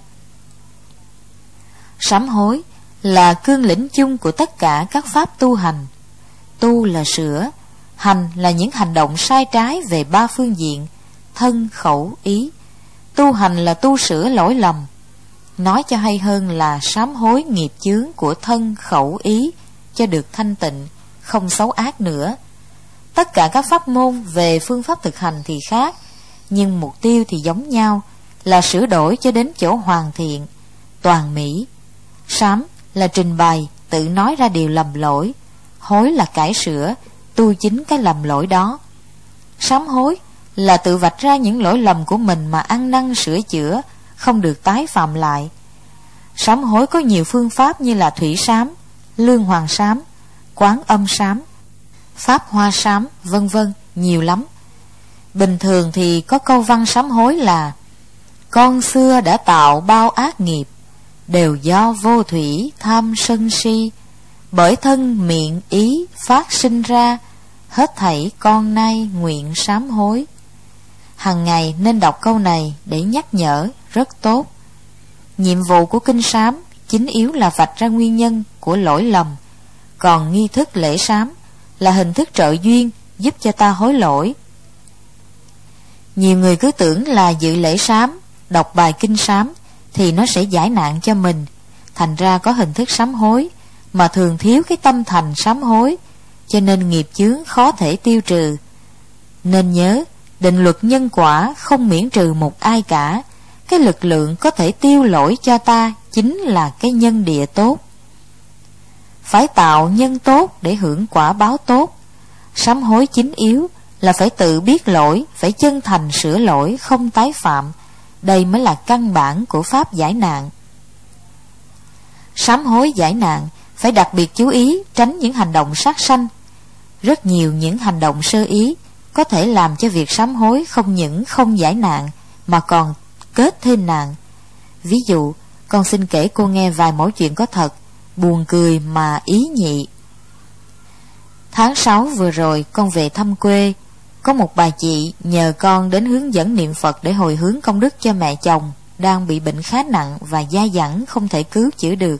Sám hối là cương lĩnh chung của tất cả các pháp tu hành. Tu là sửa, hành là những hành động sai trái về ba phương diện: thân, khẩu, ý. Tu hành là tu sửa lỗi lầm. Nói cho hay hơn là sám hối nghiệp chướng của thân, khẩu, ý cho được thanh tịnh, không xấu ác nữa. Tất cả các pháp môn về phương pháp thực hành thì khác, nhưng mục tiêu thì giống nhau, là sửa đổi cho đến chỗ hoàn thiện, toàn mỹ. Sám là trình bày, tự nói ra điều lầm lỗi. Hối là cải sửa, tu chính cái lầm lỗi đó. Sám hối là tự vạch ra những lỗi lầm của mình mà ăn năn sửa chữa, không được tái phạm lại. Sám hối có nhiều phương pháp như là thủy sám, lương hoàng sám, quán âm sám, pháp hoa sám, vân vân, nhiều lắm. Bình thường thì có câu văn sám hối là: con xưa đã tạo bao ác nghiệp, đều do vô thủy tham sân si, bởi thân miệng ý phát sinh ra, hết thảy con nay nguyện sám hối. Hằng ngày nên đọc câu này để nhắc nhở, rất tốt. Nhiệm vụ của kinh sám chính yếu là vạch ra nguyên nhân của lỗi lầm, còn nghi thức lễ sám là hình thức trợ duyên giúp cho ta hối lỗi. Nhiều người cứ tưởng là dự lễ sám, đọc bài kinh sám thì nó sẽ giải nạn cho mình, thành ra có hình thức sám hối, mà thường thiếu cái tâm thành sám hối, cho nên nghiệp chướng khó thể tiêu trừ. Nên nhớ, định luật nhân quả không miễn trừ một ai cả. Cái lực lượng có thể tiêu lỗi cho ta chính là cái nhân địa tốt. Phải tạo nhân tốt để hưởng quả báo tốt. Sám hối chính yếu là phải tự biết lỗi, phải chân thành sửa lỗi, không tái phạm. Đây mới là căn bản của pháp giải nạn. Sám hối giải nạn phải đặc biệt chú ý tránh những hành động sát sanh. Rất nhiều những hành động sơ ý có thể làm cho việc sám hối không những không giải nạn mà còn kết thêm nạn. Ví dụ, con xin kể cô nghe vài mẫu chuyện có thật, buồn cười mà ý nhị. Tháng sáu vừa rồi con về thăm quê. Có một bà chị nhờ con đến hướng dẫn niệm Phật để hồi hướng công đức cho mẹ chồng đang bị bệnh khá nặng và dai dẳng không thể cứu chữa được.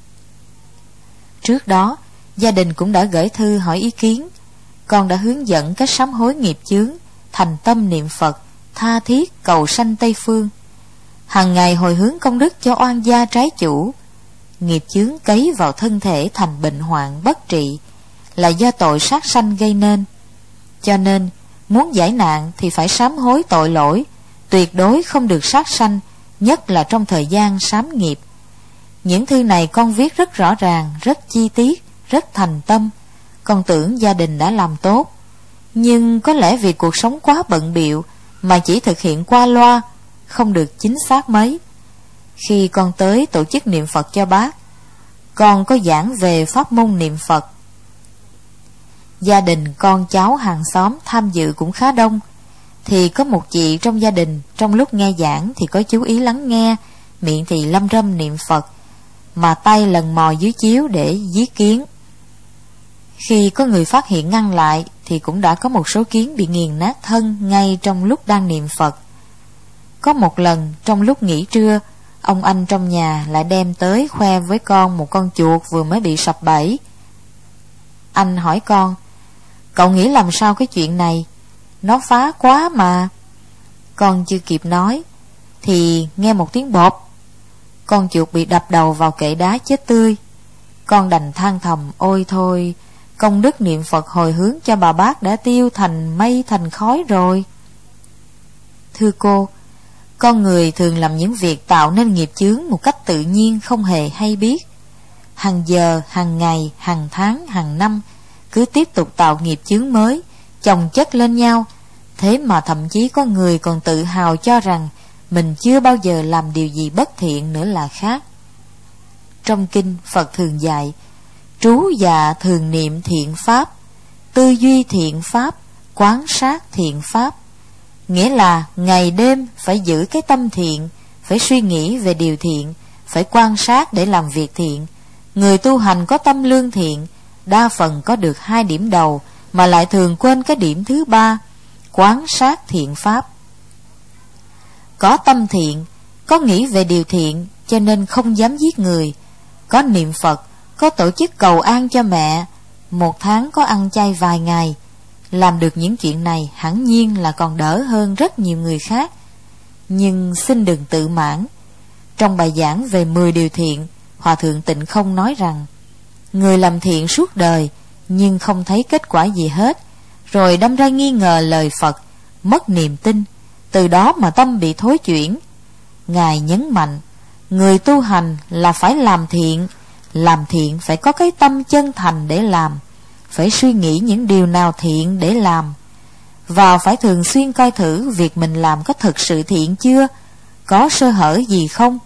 Trước đó, gia đình cũng đã gửi thư hỏi ý kiến. Con đã hướng dẫn cách sám hối nghiệp chướng, thành tâm niệm Phật, tha thiết cầu sanh Tây Phương, hằng ngày hồi hướng công đức cho oan gia trái chủ. nghiệp chướng cấy vào thân thể thành bệnh hoạn bất trị là do tội sát sanh gây nên. Cho nên muốn giải nạn thì phải sám hối tội lỗi, tuyệt đối không được sát sanh, nhất là trong thời gian sám nghiệp. Những thư này con viết rất rõ ràng, rất chi tiết, rất thành tâm. Con tưởng gia đình đã làm tốt, nhưng có lẽ vì cuộc sống quá bận bịu mà chỉ thực hiện qua loa, không được chính xác mấy. Khi con tới tổ chức niệm Phật cho bác, con có giảng về pháp môn niệm Phật. Gia đình con cháu hàng xóm tham dự cũng khá đông. Thì có một chị trong gia đình, trong lúc nghe giảng thì có chú ý lắng nghe, miệng thì lâm râm niệm Phật, mà tay lần mò dưới chiếu để dí kiến. Khi có người phát hiện ngăn lại thì cũng đã có một số kiến bị nghiền nát thân ngay trong lúc đang niệm Phật. Có một lần trong lúc nghỉ trưa, ông anh trong nhà lại đem tới khoe với con một con chuột vừa mới bị sập bẫy. Anh hỏi con: "Cậu nghĩ làm sao cái chuyện này? Nó phá quá mà." Con chưa kịp nói thì nghe một tiếng bộp, con chuột bị đập đầu vào kệ đá chết tươi. Con đành than thầm: "Ôi thôi, công đức niệm Phật hồi hướng cho bà bác đã tiêu thành mây thành khói rồi." Thưa cô, con người thường làm những việc tạo nên nghiệp chướng một cách tự nhiên, không hề hay biết. Hàng giờ, hàng ngày, hàng tháng, hàng năm cứ tiếp tục tạo nghiệp chướng mới, chồng chất lên nhau. Thế mà thậm chí có người còn tự hào cho rằng mình chưa bao giờ làm điều gì bất thiện nữa là khác. Trong kinh Phật thường dạy: trú dạ thường niệm thiện pháp, tư duy thiện pháp, quán sát thiện pháp. Nghĩa là ngày đêm phải giữ cái tâm thiện, phải suy nghĩ về điều thiện, phải quan sát để làm việc thiện. Người tu hành có tâm lương thiện đa phần có được hai điểm đầu mà lại thường quên cái điểm thứ ba, quán sát thiện pháp. Có tâm thiện, có nghĩ về điều thiện, cho nên không dám giết người. Có niệm Phật, có tổ chức cầu an cho mẹ, một tháng có ăn chay vài ngày. Làm được những chuyện này hẳn nhiên là còn đỡ hơn rất nhiều người khác. Nhưng xin đừng tự mãn. Trong bài giảng về mười điều thiện, Hòa thượng Tịnh Không nói rằng người làm thiện suốt đời nhưng không thấy kết quả gì hết, rồi đâm ra nghi ngờ lời Phật, mất niềm tin, từ đó mà tâm bị thối chuyển. Ngài nhấn mạnh, người tu hành là phải làm thiện, làm thiện phải có cái tâm chân thành để làm, phải suy nghĩ những điều nào thiện để làm, và phải thường xuyên coi thử việc mình làm có thực sự thiện chưa, có sơ hở gì không.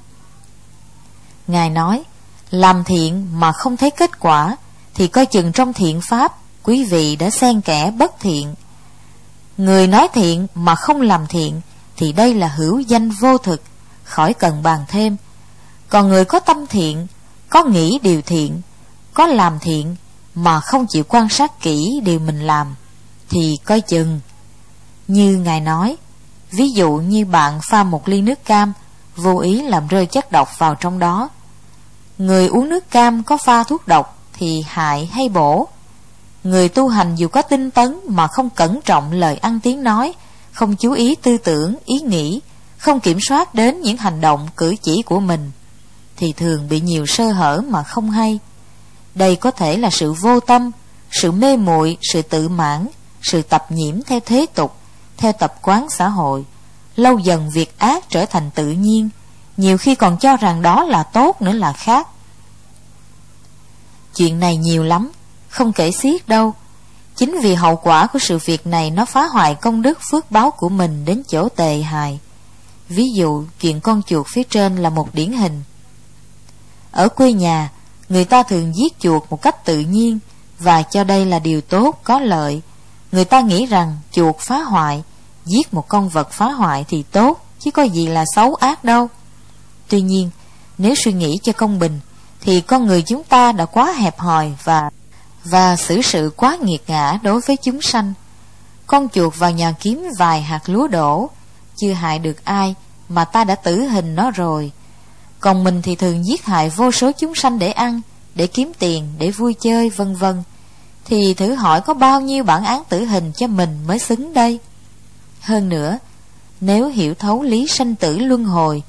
Ngài nói, làm thiện mà không thấy kết quả thì coi chừng trong thiện pháp quý vị đã xen kẽ bất thiện. Người nói thiện mà không làm thiện thì đây là hữu danh vô thực, khỏi cần bàn thêm. Còn người có tâm thiện, có nghĩ điều thiện, có làm thiện mà không chịu quan sát kỹ điều mình làm thì coi chừng. Như Ngài nói, ví dụ như bạn pha một ly nước cam, vô ý làm rơi chất độc vào trong đó. Người uống nước cam có pha thuốc độc thì hại hay bổ? Người tu hành dù có tinh tấn mà không cẩn trọng lời ăn tiếng nói, không chú ý tư tưởng, ý nghĩ, không kiểm soát đến những hành động, cử chỉ của mình, thì thường bị nhiều sơ hở mà không hay. Đây có thể là sự vô tâm, sự mê muội, sự tự mãn, sự tập nhiễm theo thế tục, theo tập quán xã hội. Lâu dần việc ác trở thành tự nhiên, nhiều khi còn cho rằng đó là tốt nữa là khác. Chuyện này nhiều lắm, không kể xiết đâu. Chính vì hậu quả của sự việc này nó phá hoại công đức phước báo của mình đến chỗ tệ hại. Ví dụ chuyện con chuột phía trên là một điển hình. Ở quê nhà, người ta thường giết chuột một cách tự nhiên và cho đây là điều tốt, có lợi. Người ta nghĩ rằng chuột phá hoại, giết một con vật phá hoại thì tốt, chứ có gì là xấu ác đâu. Tuy nhiên, nếu suy nghĩ cho công bình, thì con người chúng ta đã quá hẹp hòi và và xử sự quá nghiệt ngã đối với chúng sanh. Con chuột vào nhà kiếm vài hạt lúa đổ, chưa hại được ai mà ta đã tử hình nó rồi. Còn mình thì thường giết hại vô số chúng sanh để ăn, để kiếm tiền, để vui chơi, vân vân. Thì thử hỏi có bao nhiêu bản án tử hình cho mình mới xứng đây? Hơn nữa, nếu hiểu thấu lý sanh tử luân hồi,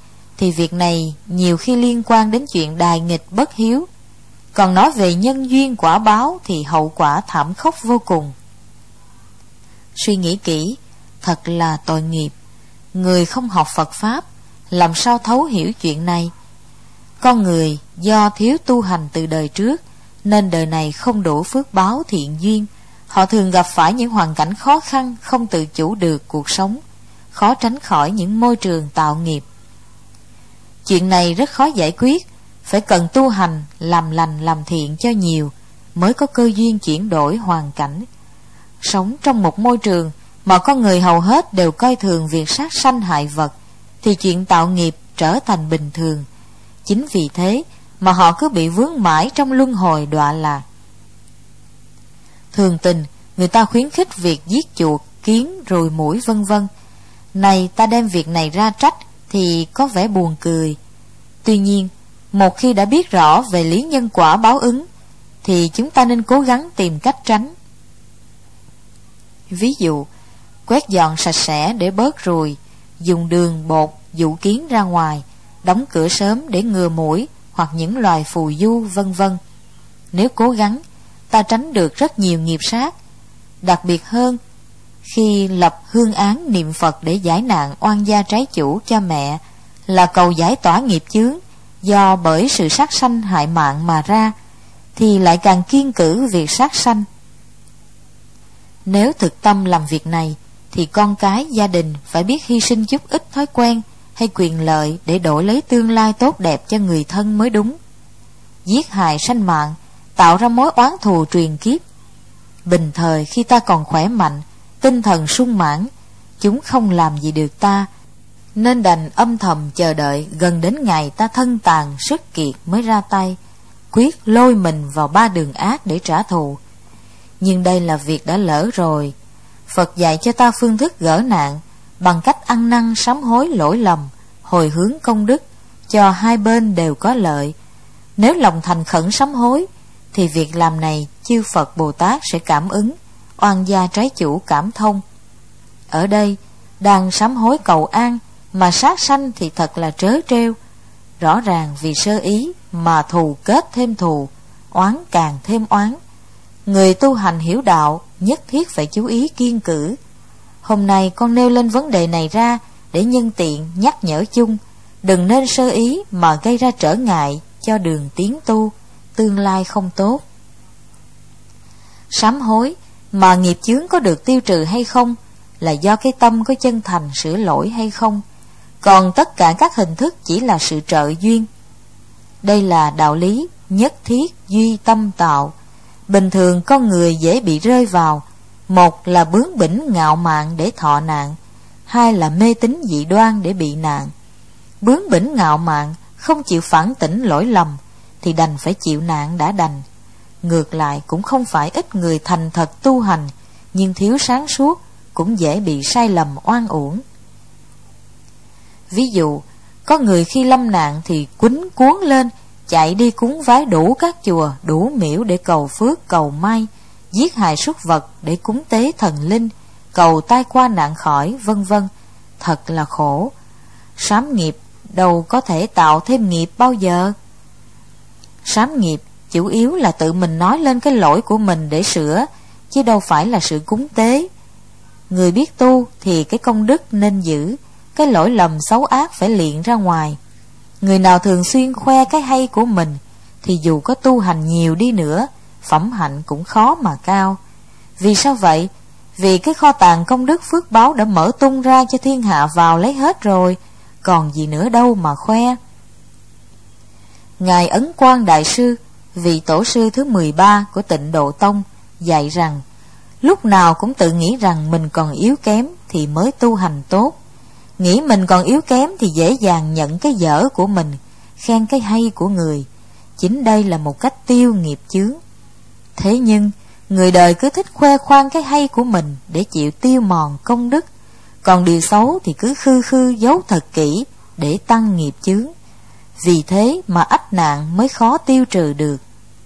thì việc này nhiều khi liên quan đến chuyện đài nghịch bất hiếu. Còn nói về nhân duyên quả báo thì hậu quả thảm khốc vô cùng. Suy nghĩ kỹ, thật là tội nghiệp. Người không học Phật Pháp làm sao thấu hiểu chuyện này. Con người do thiếu tu hành từ đời trước nên đời này không đủ phước báo thiện duyên. Họ thường gặp phải những hoàn cảnh khó khăn, không tự chủ được cuộc sống, khó tránh khỏi những môi trường tạo nghiệp. Chuyện này rất khó giải quyết, phải cần tu hành, làm lành làm thiện cho nhiều mới có cơ duyên chuyển đổi hoàn cảnh. Sống trong một môi trường mà con người hầu hết đều coi thường việc sát sanh hại vật thì chuyện tạo nghiệp trở thành bình thường. Chính vì thế mà họ cứ bị vướng mãi trong luân hồi đọa lạc. Thường tình người ta khuyến khích việc giết chuột, kiến, ruồi muỗi vân vân. Này ta đem việc này ra trách thì có vẻ buồn cười. Tuy nhiên, một khi đã biết rõ về lý nhân quả báo ứng thì chúng ta nên cố gắng tìm cách tránh. Ví dụ, quét dọn sạch sẽ để bớt ruồi, dùng đường, bột dụ kiến ra ngoài, đóng cửa sớm để ngừa muỗi hoặc những loài phù du vân vân. Nếu cố gắng, ta tránh được rất nhiều nghiệp sát. Đặc biệt hơn, khi lập hương án niệm Phật để giải nạn oan gia trái chủ cho mẹ là cầu giải tỏa nghiệp chướng do bởi sự sát sanh hại mạng mà ra, thì lại càng kiêng cữ việc sát sanh. Nếu thực tâm làm việc này thì con cái gia đình phải biết hy sinh chút ít thói quen hay quyền lợi để đổi lấy tương lai tốt đẹp cho người thân mới đúng. Giết hại sanh mạng tạo ra mối oán thù truyền kiếp. Bình thời khi ta còn khỏe mạnh, tinh thần sung mãn, chúng không làm gì được ta, nên đành âm thầm chờ đợi gần đến ngày ta thân tàn sức kiệt mới ra tay, quyết lôi mình vào ba đường ác để trả thù. Nhưng đây là việc đã lỡ rồi. Phật dạy cho ta phương thức gỡ nạn bằng cách ăn năn sám hối lỗi lầm, hồi hướng công đức, cho hai bên đều có lợi. Nếu lòng thành khẩn sám hối thì việc làm này chư Phật Bồ Tát sẽ cảm ứng, oan gia trái chủ cảm thông. Ở đây đang sám hối cầu an mà sát sanh thì thật là trớ trêu. Rõ ràng vì sơ ý mà thù kết thêm thù, oán càng thêm oán. Người tu hành hiểu đạo nhất thiết phải chú ý kiêng cữ. Hôm nay con nêu lên vấn đề này ra để nhân tiện nhắc nhở chung, đừng nên sơ ý mà gây ra trở ngại cho đường tiến tu, tương lai không tốt. Sám hối mà nghiệp chướng có được tiêu trừ hay không là do cái tâm có chân thành sửa lỗi hay không, còn tất cả các hình thức chỉ là sự trợ duyên. Đây là đạo lý nhất thiết duy tâm tạo. Bình thường con người dễ bị rơi vào: một là bướng bỉnh ngạo mạn để thọ nạn, hai là mê tín dị đoan để bị nạn. Bướng bỉnh ngạo mạn không chịu phản tỉnh lỗi lầm thì đành phải chịu nạn đã đành. Ngược lại cũng không phải ít người thành thật tu hành nhưng thiếu sáng suốt cũng dễ bị sai lầm oan uổng. Ví dụ, có người khi lâm nạn thì quýnh cuốn lên chạy đi cúng vái đủ các chùa, đủ miễu để cầu phước cầu may, giết hại súc vật để cúng tế thần linh, cầu tai qua nạn khỏi, vân vân. Thật là khổ. Sám nghiệp đâu có thể tạo thêm nghiệp bao giờ. Sám nghiệp chủ yếu là tự mình nói lên cái lỗi của mình để sửa, chứ đâu phải là sự cúng tế. Người biết tu thì cái công đức nên giữ, cái lỗi lầm xấu ác phải luyện ra ngoài. Người nào thường xuyên khoe cái hay của mình thì dù có tu hành nhiều đi nữa, phẩm hạnh cũng khó mà cao. Vì sao vậy? Vì cái kho tàng công đức phước báo đã mở tung ra cho thiên hạ vào lấy hết rồi, còn gì nữa đâu mà khoe. Ngài Ấn Quang Đại Sư, vị tổ sư thứ mười ba của Tịnh Độ Tông, dạy rằng lúc nào cũng tự nghĩ rằng mình còn yếu kém thì mới tu hành tốt. Nghĩ mình còn yếu kém thì dễ dàng nhận cái dở của mình, khen cái hay của người. Chính đây là một cách tiêu nghiệp chướng. Thế nhưng người đời cứ thích khoe khoang cái hay của mình để chịu tiêu mòn công đức, còn điều xấu thì cứ khư khư giấu thật kỹ để tăng nghiệp chướng. Vì thế mà ách nạn mới khó tiêu trừ được.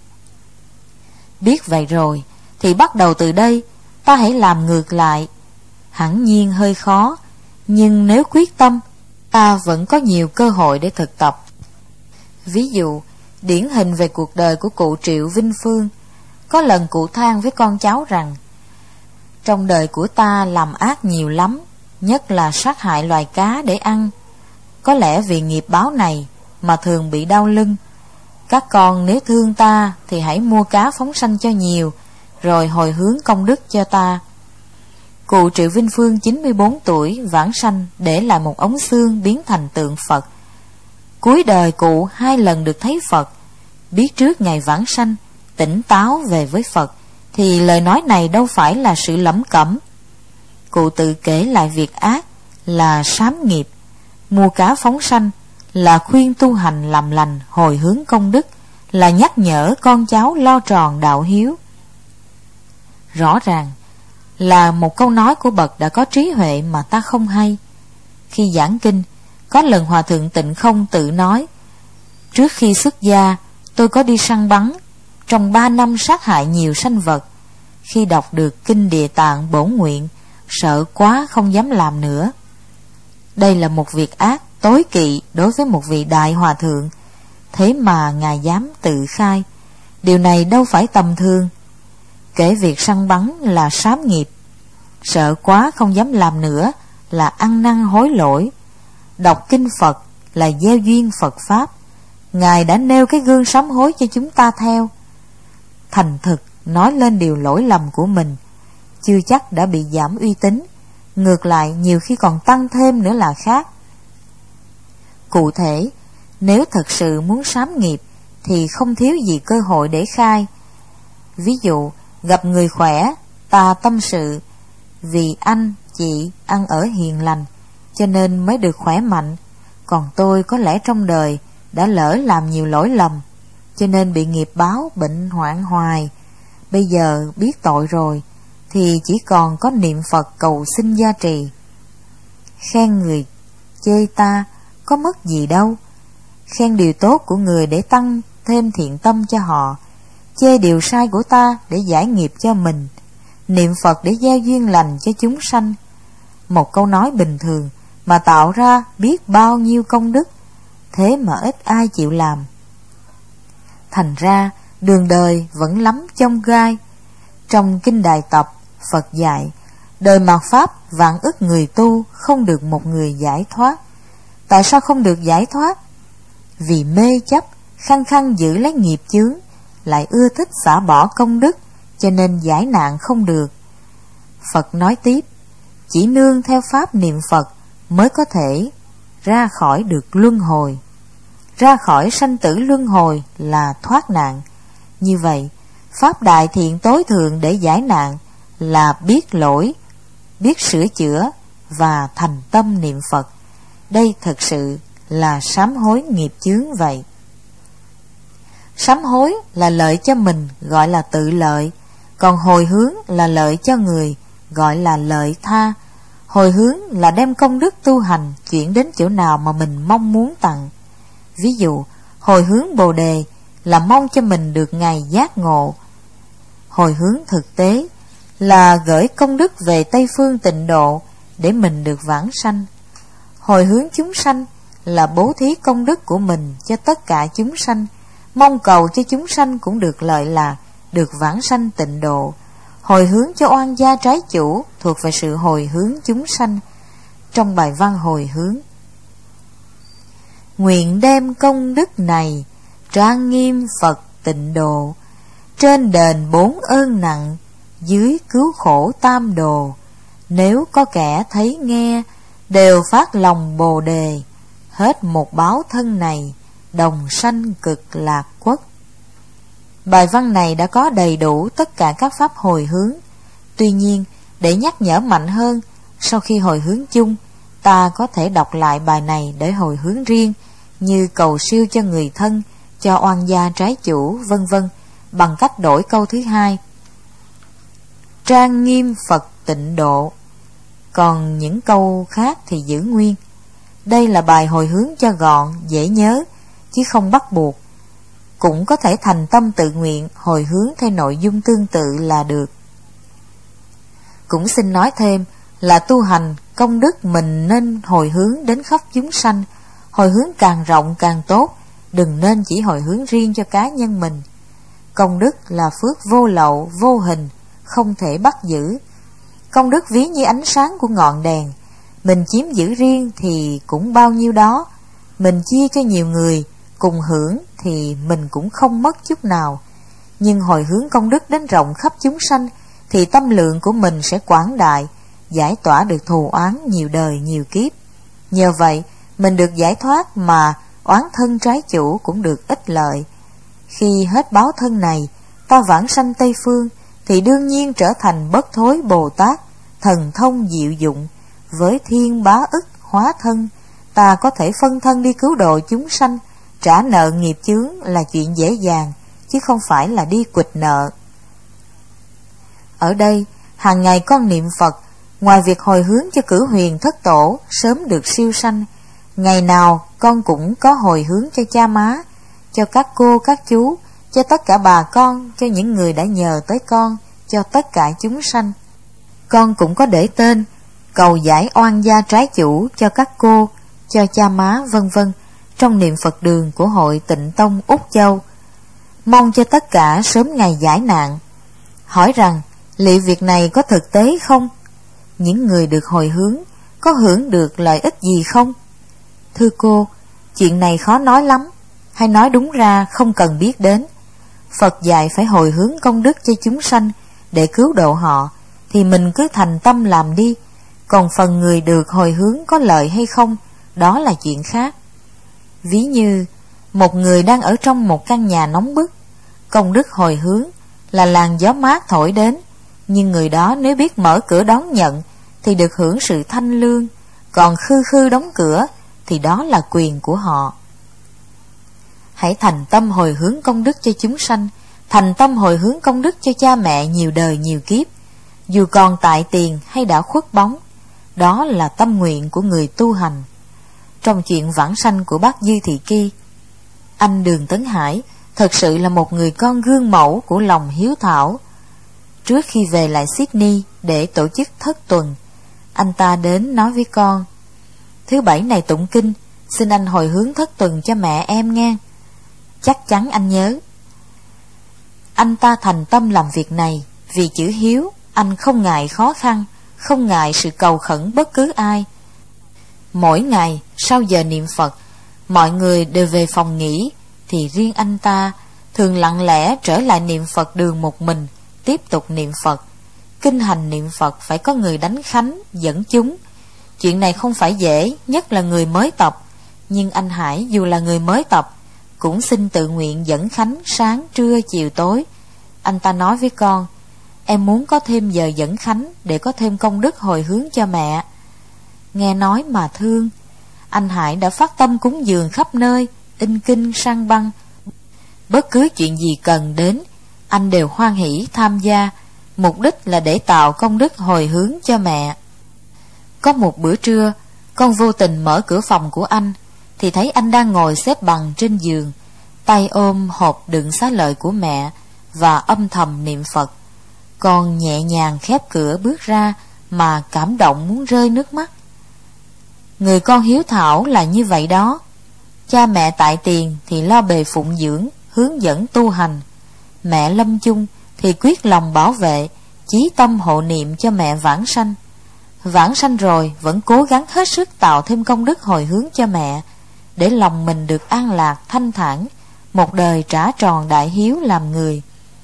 Biết vậy rồi thì bắt đầu từ đây ta hãy làm ngược lại. Hẳn nhiên hơi khó, nhưng nếu quyết tâm, ta ta vẫn có nhiều cơ hội để thực tập. Ví dụ, điển hình về cuộc đời của cụ Triệu Vinh Phương. Có lần cụ than với con cháu rằng: trong đời của ta làm ác nhiều lắm, nhất là sát hại loài cá để ăn. Có lẽ vì nghiệp báo này mà thường bị đau lưng. Các con nếu thương ta thì hãy mua cá phóng sanh cho nhiều, rồi hồi hướng công đức cho ta. Cụ Triệu Vinh Phương chín mươi bốn tuổi vãng sanh, để lại một ống xương biến thành tượng Phật. Cuối đời cụ hai lần được thấy Phật. Biết trước ngày vãng sanh, tỉnh táo về với Phật, thì lời nói này đâu phải là sự lẩm cẩm. Cụ tự kể lại việc ác là sám nghiệp, mua cá phóng sanh là khuyên tu hành làm lành, hồi hướng công đức, là nhắc nhở con cháu lo tròn đạo hiếu. Rõ ràng là một câu nói của bậc đã có trí huệ mà ta không hay. Khi giảng kinh, có lần Hòa Thượng Tịnh Không tự nói: trước khi xuất gia, tôi có đi săn bắn, trong ba năm sát hại nhiều sanh vật. Khi đọc được kinh Địa Tạng Bổn Nguyện, sợ quá không dám làm nữa. Đây là một việc ác tối kỵ đối với một vị đại hòa thượng, thế mà ngài dám tự khai. Điều này đâu phải tầm thường. Kể việc săn bắn là sám nghiệp, sợ quá không dám làm nữa là ăn năn hối lỗi, đọc kinh Phật là gieo duyên Phật Pháp. Ngài đã nêu cái gương sám hối cho chúng ta theo. Thành thực nói lên điều lỗi lầm của mình, chưa chắc đã bị giảm uy tín, ngược lại nhiều khi còn tăng thêm nữa là khác. Cụ thể, nếu thật sự muốn sám nghiệp thì không thiếu gì cơ hội để khai. Ví dụ, gặp người khỏe, ta tâm sự: vì anh, chị ăn ở hiền lành cho nên mới được khỏe mạnh, còn tôi có lẽ trong đời đã lỡ làm nhiều lỗi lầm, cho nên bị nghiệp báo bệnh hoạn hoài. Bây giờ biết tội rồi thì chỉ còn có niệm Phật cầu xin gia trì. Khen người chê ta có mất gì đâu, khen điều tốt của người để tăng thêm thiện tâm cho họ, chê điều sai của ta để giải nghiệp cho mình, niệm Phật để gieo duyên lành cho chúng sanh. Một câu nói bình thường mà tạo ra biết bao nhiêu công đức, thế mà ít ai chịu làm. Thành ra đường đời vẫn lắm chông gai. Trong kinh Đại Tập, Phật dạy đời mạt Pháp vạn ức người tu, không được một người giải thoát. Tại sao không được giải thoát? Vì mê chấp, khăng khăng giữ lấy nghiệp chướng, lại ưa thích xả bỏ công đức, cho nên giải nạn không được. Phật nói tiếp: chỉ nương theo pháp niệm Phật mới có thể ra khỏi được luân hồi. Ra khỏi sanh tử luân hồi là thoát nạn. Như vậy, pháp đại thiện tối thượng để giải nạn là biết lỗi, biết sửa chữa và thành tâm niệm Phật. Đây thật sự là sám hối nghiệp chướng vậy. Sám hối là lợi cho mình, gọi là tự lợi. Còn hồi hướng là lợi cho người, gọi là lợi tha. Hồi hướng là đem công đức tu hành chuyển đến chỗ nào mà mình mong muốn tặng. Ví dụ, hồi hướng Bồ Đề là mong cho mình được ngày giác ngộ. Hồi hướng thực tế là gửi công đức về Tây Phương Tịnh Độ để mình được vãng sanh. Hồi hướng chúng sanh là bố thí công đức của mình cho tất cả chúng sanh, mong cầu cho chúng sanh cũng được lợi lạc, được vãng sanh tịnh độ. Hồi hướng cho oan gia trái chủ thuộc về sự hồi hướng chúng sanh. Trong bài văn hồi hướng: nguyện đem công đức này trang nghiêm Phật tịnh độ, trên đền bốn ơn nặng, dưới cứu khổ tam đồ. Nếu có kẻ thấy nghe, đều phát lòng Bồ Đề, hết một báo thân này, đồng sanh cực lạc quốc. Bài văn này đã có đầy đủ tất cả các pháp hồi hướng. Tuy nhiên, để nhắc nhở mạnh hơn, sau khi hồi hướng chung, ta có thể đọc lại bài này để hồi hướng riêng, như cầu siêu cho người thân, cho oan gia trái chủ, vân vân, bằng cách đổi câu thứ hai: trang nghiêm Phật tịnh độ. Còn những câu khác thì giữ nguyên. Đây là bài hồi hướng cho gọn, dễ nhớ, chứ không bắt buộc. Cũng có thể thành tâm tự nguyện hồi hướng theo nội dung tương tự là được. Cũng xin nói thêm là tu hành công đức mình nên hồi hướng đến khắp chúng sanh, hồi hướng càng rộng càng tốt, đừng nên chỉ hồi hướng riêng cho cá nhân mình. Công đức là phước vô lậu, vô hình, không thể bắt giữ. Công đức ví như ánh sáng của ngọn đèn, mình chiếm giữ riêng thì cũng bao nhiêu đó, mình chia cho nhiều người cùng hưởng thì mình cũng không mất chút nào. Nhưng hồi hướng công đức đến rộng khắp chúng sanh thì tâm lượng của mình sẽ quảng đại, giải tỏa được thù oán nhiều đời nhiều kiếp. Nhờ vậy mình được giải thoát mà oán thân trái chủ cũng được ích lợi. Khi hết báo thân này, ta vãng sanh Tây Phương thì đương nhiên trở thành bất thối Bồ Tát, thần thông diệu dụng. Với thiên bá ức hóa thân, ta có thể phân thân đi cứu độ chúng sanh. Trả nợ nghiệp chướng là chuyện dễ dàng, chứ không phải là đi quỵt nợ. Ở đây, hàng ngày con niệm Phật, ngoài việc hồi hướng cho cửu huyền thất tổ sớm được siêu sanh, ngày nào con cũng có hồi hướng cho cha má, cho các cô các chú, cho tất cả bà con, cho những người đã nhờ tới con, cho tất cả chúng sanh. Con cũng có để tên cầu giải oan gia trái chủ cho các cô, cho cha má vân vân trong niệm Phật đường của hội Tịnh Tông Úc Châu, mong cho tất cả sớm ngày giải nạn. Hỏi rằng liệu việc này có thực tế không? Những người được hồi hướng có hưởng được lợi ích gì không? Thưa cô, chuyện này khó nói lắm, hay nói đúng ra không cần biết đến. Phật dạy phải hồi hướng công đức cho chúng sanh để cứu độ họ, thì mình cứ thành tâm làm đi. Còn phần người được hồi hướng có lợi hay không, đó là chuyện khác. Ví như một người đang ở trong một căn nhà nóng bức, công đức hồi hướng là làn gió mát thổi đến, nhưng người đó nếu biết mở cửa đón nhận thì được hưởng sự thanh lương, còn khư khư đóng cửa thì đó là quyền của họ. Hãy thành tâm hồi hướng công đức cho chúng sanh, thành tâm hồi hướng công đức cho cha mẹ nhiều đời nhiều kiếp, dù còn tại tiền hay đã khuất bóng. Đó là tâm nguyện của người tu hành. Trong chuyện vãng sanh của bác Dư Thị Ki, anh Đường Tấn Hải thật sự là một người con gương mẫu của lòng hiếu thảo. Trước khi về lại Sydney để tổ chức thất tuần, anh ta đến nói với con: thứ bảy này tụng kinh, xin anh hồi hướng thất tuần cho mẹ em nghe. Chắc chắn anh nhớ. Anh ta thành tâm làm việc này vì chữ hiếu. Anh không ngại khó khăn, không ngại sự cầu khẩn bất cứ ai. Mỗi ngày sau giờ niệm Phật, mọi người đều về phòng nghỉ, thì riêng anh ta thường lặng lẽ trở lại niệm Phật đường một mình, tiếp tục niệm Phật. Kinh hành niệm Phật phải có người đánh khánh, dẫn chúng. Chuyện này không phải dễ, nhất là người mới tập. Nhưng anh Hải dù là người mới tập, cũng xin tự nguyện dẫn khánh sáng, trưa, chiều, tối. Anh ta nói với con: em muốn có thêm giờ dẫn khánh để có thêm công đức hồi hướng cho mẹ. Nghe nói mà thương, anh Hải đã phát tâm cúng dường khắp nơi, in kinh sang băng. Bất cứ chuyện gì cần đến, anh đều hoan hỷ tham gia, mục đích là để tạo công đức hồi hướng cho mẹ. Có một bữa trưa, con vô tình mở cửa phòng của anh, thì thấy anh đang ngồi xếp bằng trên giường, tay ôm hộp đựng xá lợi của mẹ và âm thầm niệm Phật. Con nhẹ nhàng khép cửa bước ra mà cảm động muốn rơi nước mắt. Người con hiếu thảo là như vậy đó. Cha mẹ tại tiền thì lo bề phụng dưỡng, hướng dẫn tu hành. Mẹ lâm chung thì quyết lòng bảo vệ, chí tâm hộ niệm cho mẹ vãng sanh. Vãng sanh rồi vẫn cố gắng hết sức tạo thêm công đức hồi hướng cho mẹ, để lòng mình được an lạc thanh thản, một đời trả tròn đại hiếu làm người.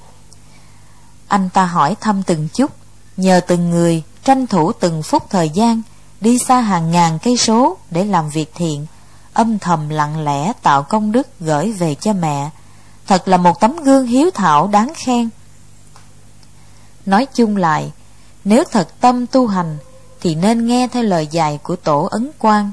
Anh ta hỏi thăm từng chút, nhờ từng người tranh thủ từng phút thời gian, đi xa hàng ngàn cây số để làm việc thiện, âm thầm lặng lẽ tạo công đức gửi về cho mẹ. Thật là một tấm gương hiếu thảo đáng khen. Nói chung lại, nếu thật tâm tu hành thì nên nghe theo lời dạy của Tổ Ấn Quang,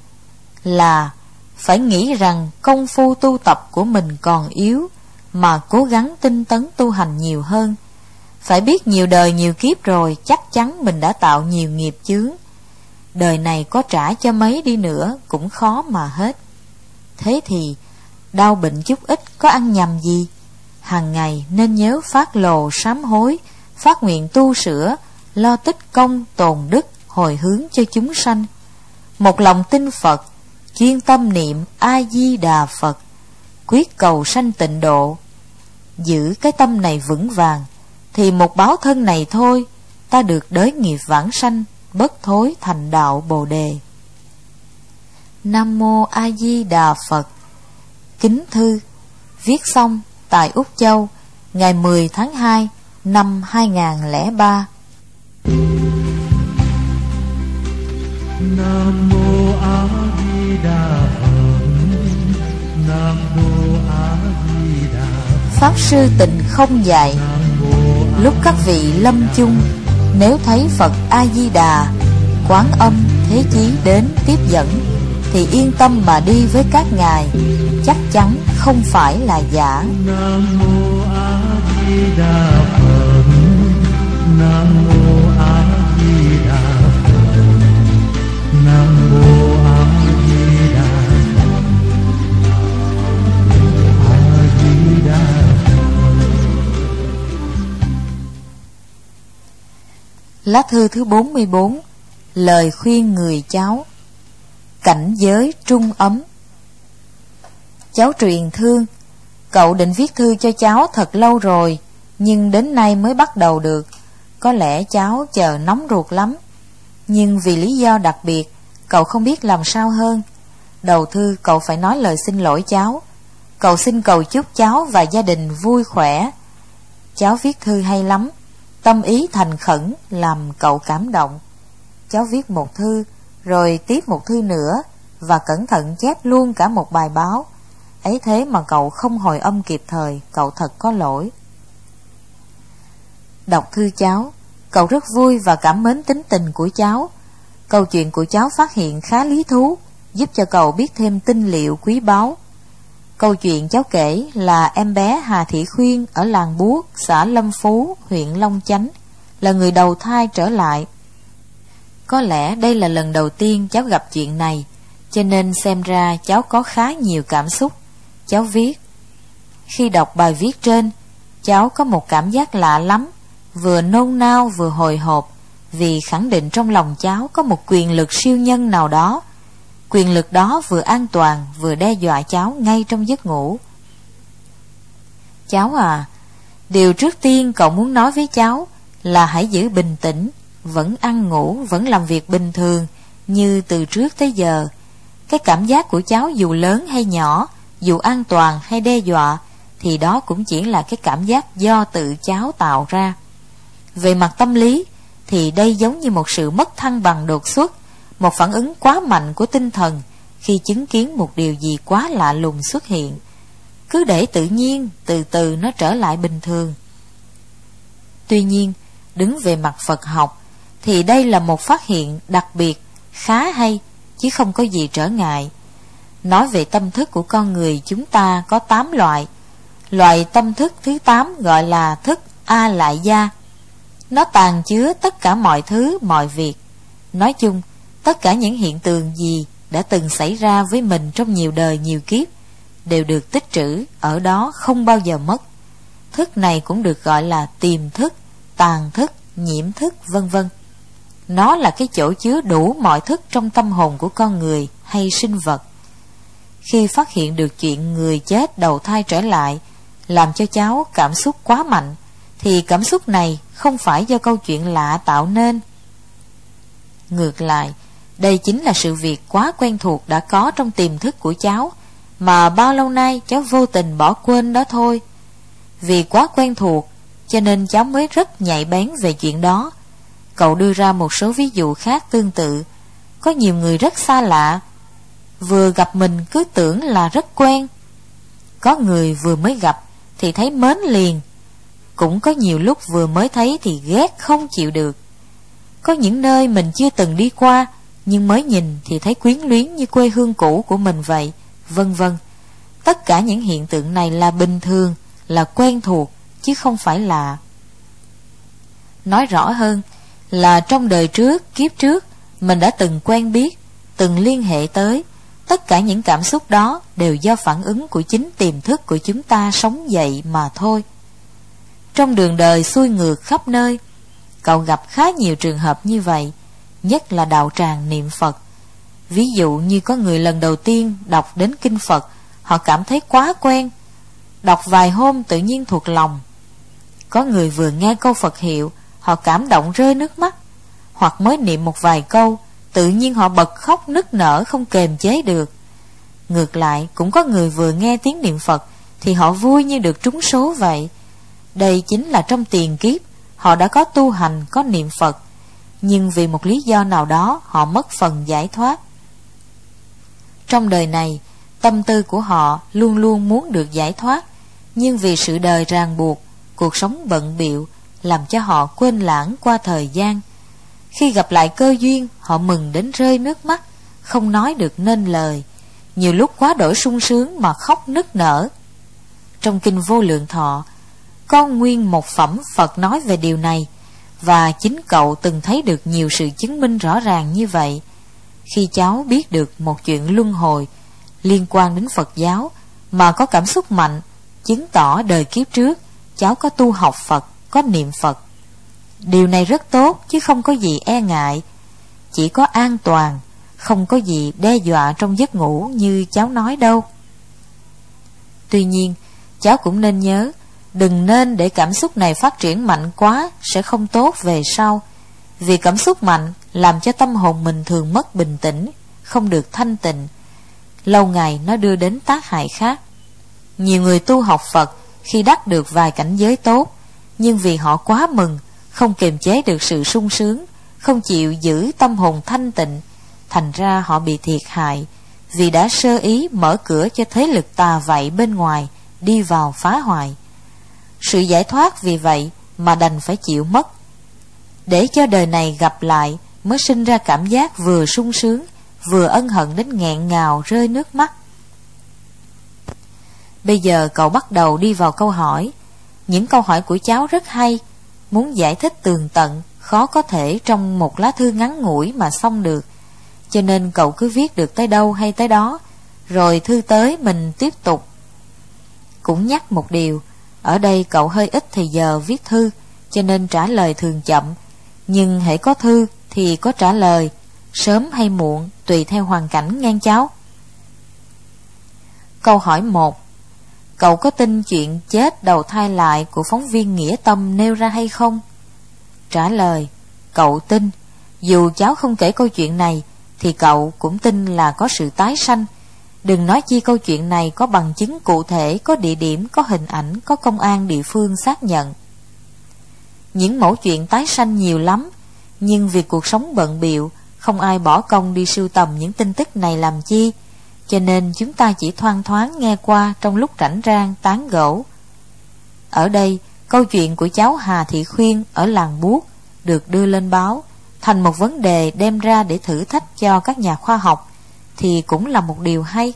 là phải nghĩ rằng công phu tu tập của mình còn yếu, mà cố gắng tinh tấn tu hành nhiều hơn. Phải biết nhiều đời nhiều kiếp rồi, chắc chắn mình đã tạo nhiều nghiệp chướng. Đời này có trả cho mấy đi nữa cũng khó mà hết. Thế thì đau bệnh chút ít có ăn nhầm gì? Hàng ngày nên nhớ phát lồ sám hối, phát nguyện tu sửa, lo tích công tồn đức, hồi hồi hướng cho chúng sanh. Một lòng tin Phật, chuyên tâm niệm A-di-đà Phật, quyết cầu sanh tịnh độ. Giữ cái tâm này vững vàng, thì một báo thân này thôi, ta được đới nghiệp vãng sanh, bất thối thành đạo Bồ Đề. Nam Mô A Di Đà Phật. Kính thư, viết xong tại Úc Châu ngày mười tháng hai năm hai nghìn không trăm lẻ ba. Nam Mô A Di Đà Phật. Nam Mô A Di Đà Phật. Pháp Sư Tịnh Không dạy, lúc các vị lâm chung, nếu thấy Phật A Di Đà, Quán Âm, Thế Chí đến tiếp dẫn, thì yên tâm mà đi với các ngài, chắc chắn không phải là giả. Nam Mô A Di Đà Phật. Nam Mô A Di Đà Phật. Nam Mô A Di Đà Phật. A Di Đà Phật. Lá thư thứ bốn mươi bốn. Lời khuyên người cháu. Cảnh giới trung ấm. Cháu truyền thương, cậu định viết thư cho cháu thật lâu rồi, nhưng đến nay mới bắt đầu được. Có lẽ cháu chờ nóng ruột lắm, nhưng vì lý do đặc biệt, cậu không biết làm sao hơn. Đầu thư cậu phải nói lời xin lỗi cháu. Cậu xin cầu chúc cháu và gia đình vui khỏe. Cháu viết thư hay lắm, tâm ý thành khẩn làm cậu cảm động. Cháu viết một thư, rồi tiếp một thư nữa, và cẩn thận chép luôn cả một bài báo. Ấy thế mà cậu không hồi âm kịp thời, cậu thật có lỗi. Đọc thư cháu, cậu rất vui và cảm mến tính tình của cháu. Câu chuyện của cháu phát hiện khá lý thú, giúp cho cậu biết thêm tinh liệu quý báu. Câu chuyện cháu kể là em bé Hà Thị Khuyên ở làng Buốt, xã Lâm Phú, huyện Long Chánh, là người đầu thai trở lại. Có lẽ đây là lần đầu tiên cháu gặp chuyện này, cho nên xem ra cháu có khá nhiều cảm xúc. Cháu viết: khi đọc bài viết trên, cháu có một cảm giác lạ lắm, vừa nôn nao vừa hồi hộp, vì khẳng định trong lòng cháu có một quyền lực siêu nhân nào đó. Quyền lực đó vừa an toàn vừa đe dọa cháu ngay trong giấc ngủ. Cháu à, điều trước tiên cậu muốn nói với cháu là hãy giữ bình tĩnh, vẫn ăn ngủ, vẫn làm việc bình thường như từ trước tới giờ. Cái cảm giác của cháu dù lớn hay nhỏ, dù an toàn hay đe dọa, thì đó cũng chỉ là cái cảm giác do tự cháu tạo ra. Về mặt tâm lý thì đây giống như một sự mất thăng bằng đột xuất, một phản ứng quá mạnh của tinh thần khi chứng kiến một điều gì quá lạ lùng xuất hiện. Cứ để tự nhiên, từ từ nó trở lại bình thường. Tuy nhiên, đứng về mặt Phật học thì đây là một phát hiện đặc biệt, khá hay, chứ không có gì trở ngại. Nói về tâm thức của con người chúng ta có tám loại. Loại tâm thức thứ tám gọi là thức A Lại Gia. Nó tàng chứa tất cả mọi thứ, mọi việc. Nói chung, tất cả những hiện tượng gì đã từng xảy ra với mình trong nhiều đời nhiều kiếp đều được tích trữ ở đó, không bao giờ mất. Thức này cũng được gọi là tiềm thức, tàng thức, nhiễm thức, vân vân. Nó là cái chỗ chứa đủ mọi thức trong tâm hồn của con người hay sinh vật. Khi phát hiện được chuyện người chết đầu thai trở lại làm cho cháu cảm xúc quá mạnh, thì cảm xúc này không phải do câu chuyện lạ tạo nên. Ngược lại, đây chính là sự việc quá quen thuộc đã có trong tiềm thức của cháu, mà bao lâu nay cháu vô tình bỏ quên đó thôi. Vì quá quen thuộc, cho nên cháu mới rất nhạy bén về chuyện đó. Cậu đưa ra một số ví dụ khác tương tự. Có nhiều người rất xa lạ, vừa gặp mình cứ tưởng là rất quen. Có người vừa mới gặp thì thấy mến liền. Cũng có nhiều lúc vừa mới thấy thì ghét không chịu được. Có những nơi mình chưa từng đi qua, nhưng mới nhìn thì thấy quyến luyến như quê hương cũ của mình vậy, vân vân. Tất cả những hiện tượng này là bình thường, là quen thuộc, chứ không phải lạ. Nói rõ hơn là trong đời trước, kiếp trước, mình đã từng quen biết, từng liên hệ tới. Tất cả những cảm xúc đó đều do phản ứng của chính tiềm thức của chúng ta sống dậy mà thôi. Trong đường đời xuôi ngược khắp nơi, cậu gặp khá nhiều trường hợp như vậy. nhất là đạo tràng niệm Phật. Ví dụ như có người lần đầu tiên đọc đến kinh Phật, họ cảm thấy quá quen, đọc vài hôm tự nhiên thuộc lòng. Có người vừa nghe câu Phật hiệu, họ cảm động rơi nước mắt, hoặc mới niệm một vài câu, tự nhiên họ bật khóc nức nở không kềm chế được. Ngược lại, cũng có người vừa nghe tiếng niệm Phật thì họ vui như được trúng số vậy. Đây chính là trong tiền kiếp họ đã có tu hành, có niệm Phật, nhưng vì một lý do nào đó họ mất phần giải thoát. Trong đời này, tâm tư của họ luôn luôn muốn được giải thoát, nhưng vì sự đời ràng buộc, cuộc sống bận bịu làm cho họ quên lãng qua thời gian. Khi gặp lại cơ duyên, họ mừng đến rơi nước mắt, không nói được nên lời, nhiều lúc quá đổi sung sướng mà khóc nức nở. Trong kinh Vô Lượng Thọ có nguyên một phẩm Phật nói về điều này, và chính cậu từng thấy được nhiều sự chứng minh rõ ràng như vậy. Khi cháu biết được một chuyện luân hồi liên quan đến Phật giáo mà có cảm xúc mạnh, chứng tỏ đời kiếp trước cháu có tu học Phật, có niệm Phật. Điều này rất tốt chứ không có gì e ngại, chỉ có an toàn, không có gì đe dọa trong giấc ngủ như cháu nói đâu. Tuy nhiên, cháu cũng nên nhớ, đừng nên để cảm xúc này phát triển mạnh quá, sẽ không tốt về sau. Vì cảm xúc mạnh làm cho tâm hồn mình thường mất bình tĩnh, không được thanh tịnh. Lâu ngày nó đưa đến tác hại khác. Nhiều người tu học Phật khi đắc được vài cảnh giới tốt, nhưng vì họ quá mừng, không kiềm chế được sự sung sướng, không chịu giữ tâm hồn thanh tịnh, thành ra họ bị thiệt hại, vì đã sơ ý mở cửa cho thế lực tà vậy bên ngoài đi vào phá hoại. Sự giải thoát vì vậy mà đành phải chịu mất, để cho đời này gặp lại mới sinh ra cảm giác vừa sung sướng vừa ân hận đến nghẹn ngào rơi nước mắt. Bây giờ cậu bắt đầu đi vào câu hỏi. Những câu hỏi của cháu rất hay, muốn giải thích tường tận khó có thể trong một lá thư ngắn ngủi mà xong được, cho nên cậu cứ viết được tới đâu hay tới đó, rồi thư tới mình tiếp tục. Cũng nhắc một điều, ở đây cậu hơi ít thời giờ viết thư, cho nên trả lời thường chậm, nhưng hễ có thư thì có trả lời, sớm hay muộn tùy theo hoàn cảnh ngang cháu. Câu hỏi một. Cậu có tin chuyện chết đầu thai lại của phóng viên Nghĩa Tâm nêu ra hay không? Trả lời, cậu tin. Dù cháu không kể câu chuyện này thì cậu cũng tin là có sự tái sanh. Đừng nói chi câu chuyện này có bằng chứng cụ thể, có địa điểm, có hình ảnh, có công an địa phương xác nhận. Những mẫu chuyện tái sanh nhiều lắm, nhưng vì cuộc sống bận bịu, không ai bỏ công đi sưu tầm những tin tức này làm chi, cho nên chúng ta chỉ thoang thoáng nghe qua trong lúc rảnh rang tán gẫu. Ở đây, câu chuyện của cháu Hà Thị Khuyên ở làng Buốt được đưa lên báo thành một vấn đề đem ra để thử thách cho các nhà khoa học, thì cũng là một điều hay.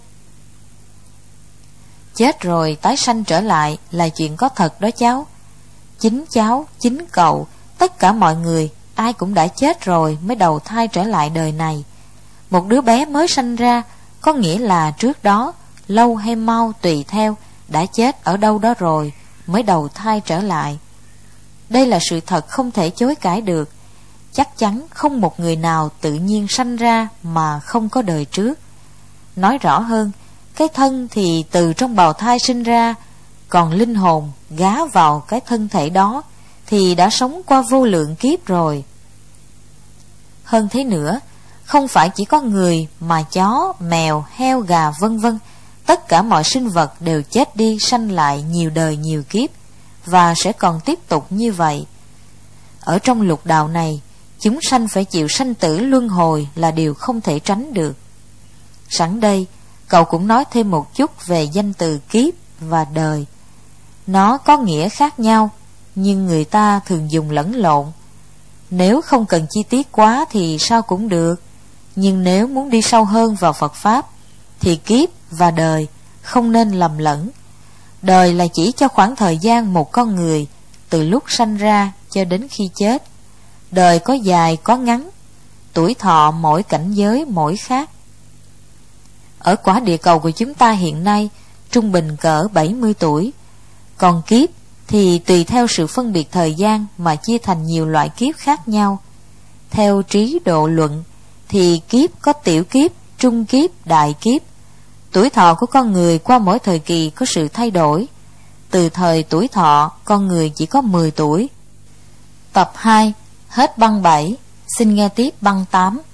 Chết rồi tái sanh trở lại là chuyện có thật đó cháu. Chính cháu, chính cậu, tất cả mọi người, ai cũng đã chết rồi mới đầu thai trở lại đời này. Một đứa bé mới sanh ra, có nghĩa là trước đó, lâu hay mau tùy theo, đã chết ở đâu đó rồi mới đầu thai trở lại. Đây là sự thật không thể chối cãi được. Chắc chắn không một người nào tự nhiên sanh ra mà không có đời trước. Nói rõ hơn, cái thân thì từ trong bào thai sinh ra, còn linh hồn gá vào cái thân thể đó thì đã sống qua vô lượng kiếp rồi. Hơn thế nữa, không phải chỉ có người mà chó, mèo, heo, gà vân vân, tất cả mọi sinh vật đều chết đi sanh lại nhiều đời nhiều kiếp, và sẽ còn tiếp tục như vậy. Ở trong lục đạo này, chúng sanh phải chịu sanh tử luân hồi là điều không thể tránh được. Sẵn đây, cậu cũng nói thêm một chút về danh từ kiếp và đời. Nó có nghĩa khác nhau, nhưng người ta thường dùng lẫn lộn. Nếu không cần chi tiết quá thì sao cũng được, nhưng nếu muốn đi sâu hơn vào Phật Pháp thì kiếp và đời không nên lầm lẫn. Đời là chỉ cho khoảng thời gian một con người từ lúc sanh ra cho đến khi chết. Đời có dài có ngắn, tuổi thọ mỗi cảnh giới mỗi khác. Ở quả địa cầu của chúng ta hiện nay trung bình cỡ bảy mươi tuổi. Còn kiếp thì tùy theo sự phân biệt thời gian mà chia thành nhiều loại kiếp khác nhau. theo trí độ luận thì kiếp có tiểu kiếp, trung kiếp, đại kiếp. Tuổi thọ của con người qua mỗi thời kỳ có sự thay đổi. Từ thời tuổi thọ, con người chỉ có mười tuổi. Tập hai, hết băng bảy, xin nghe tiếp băng tám.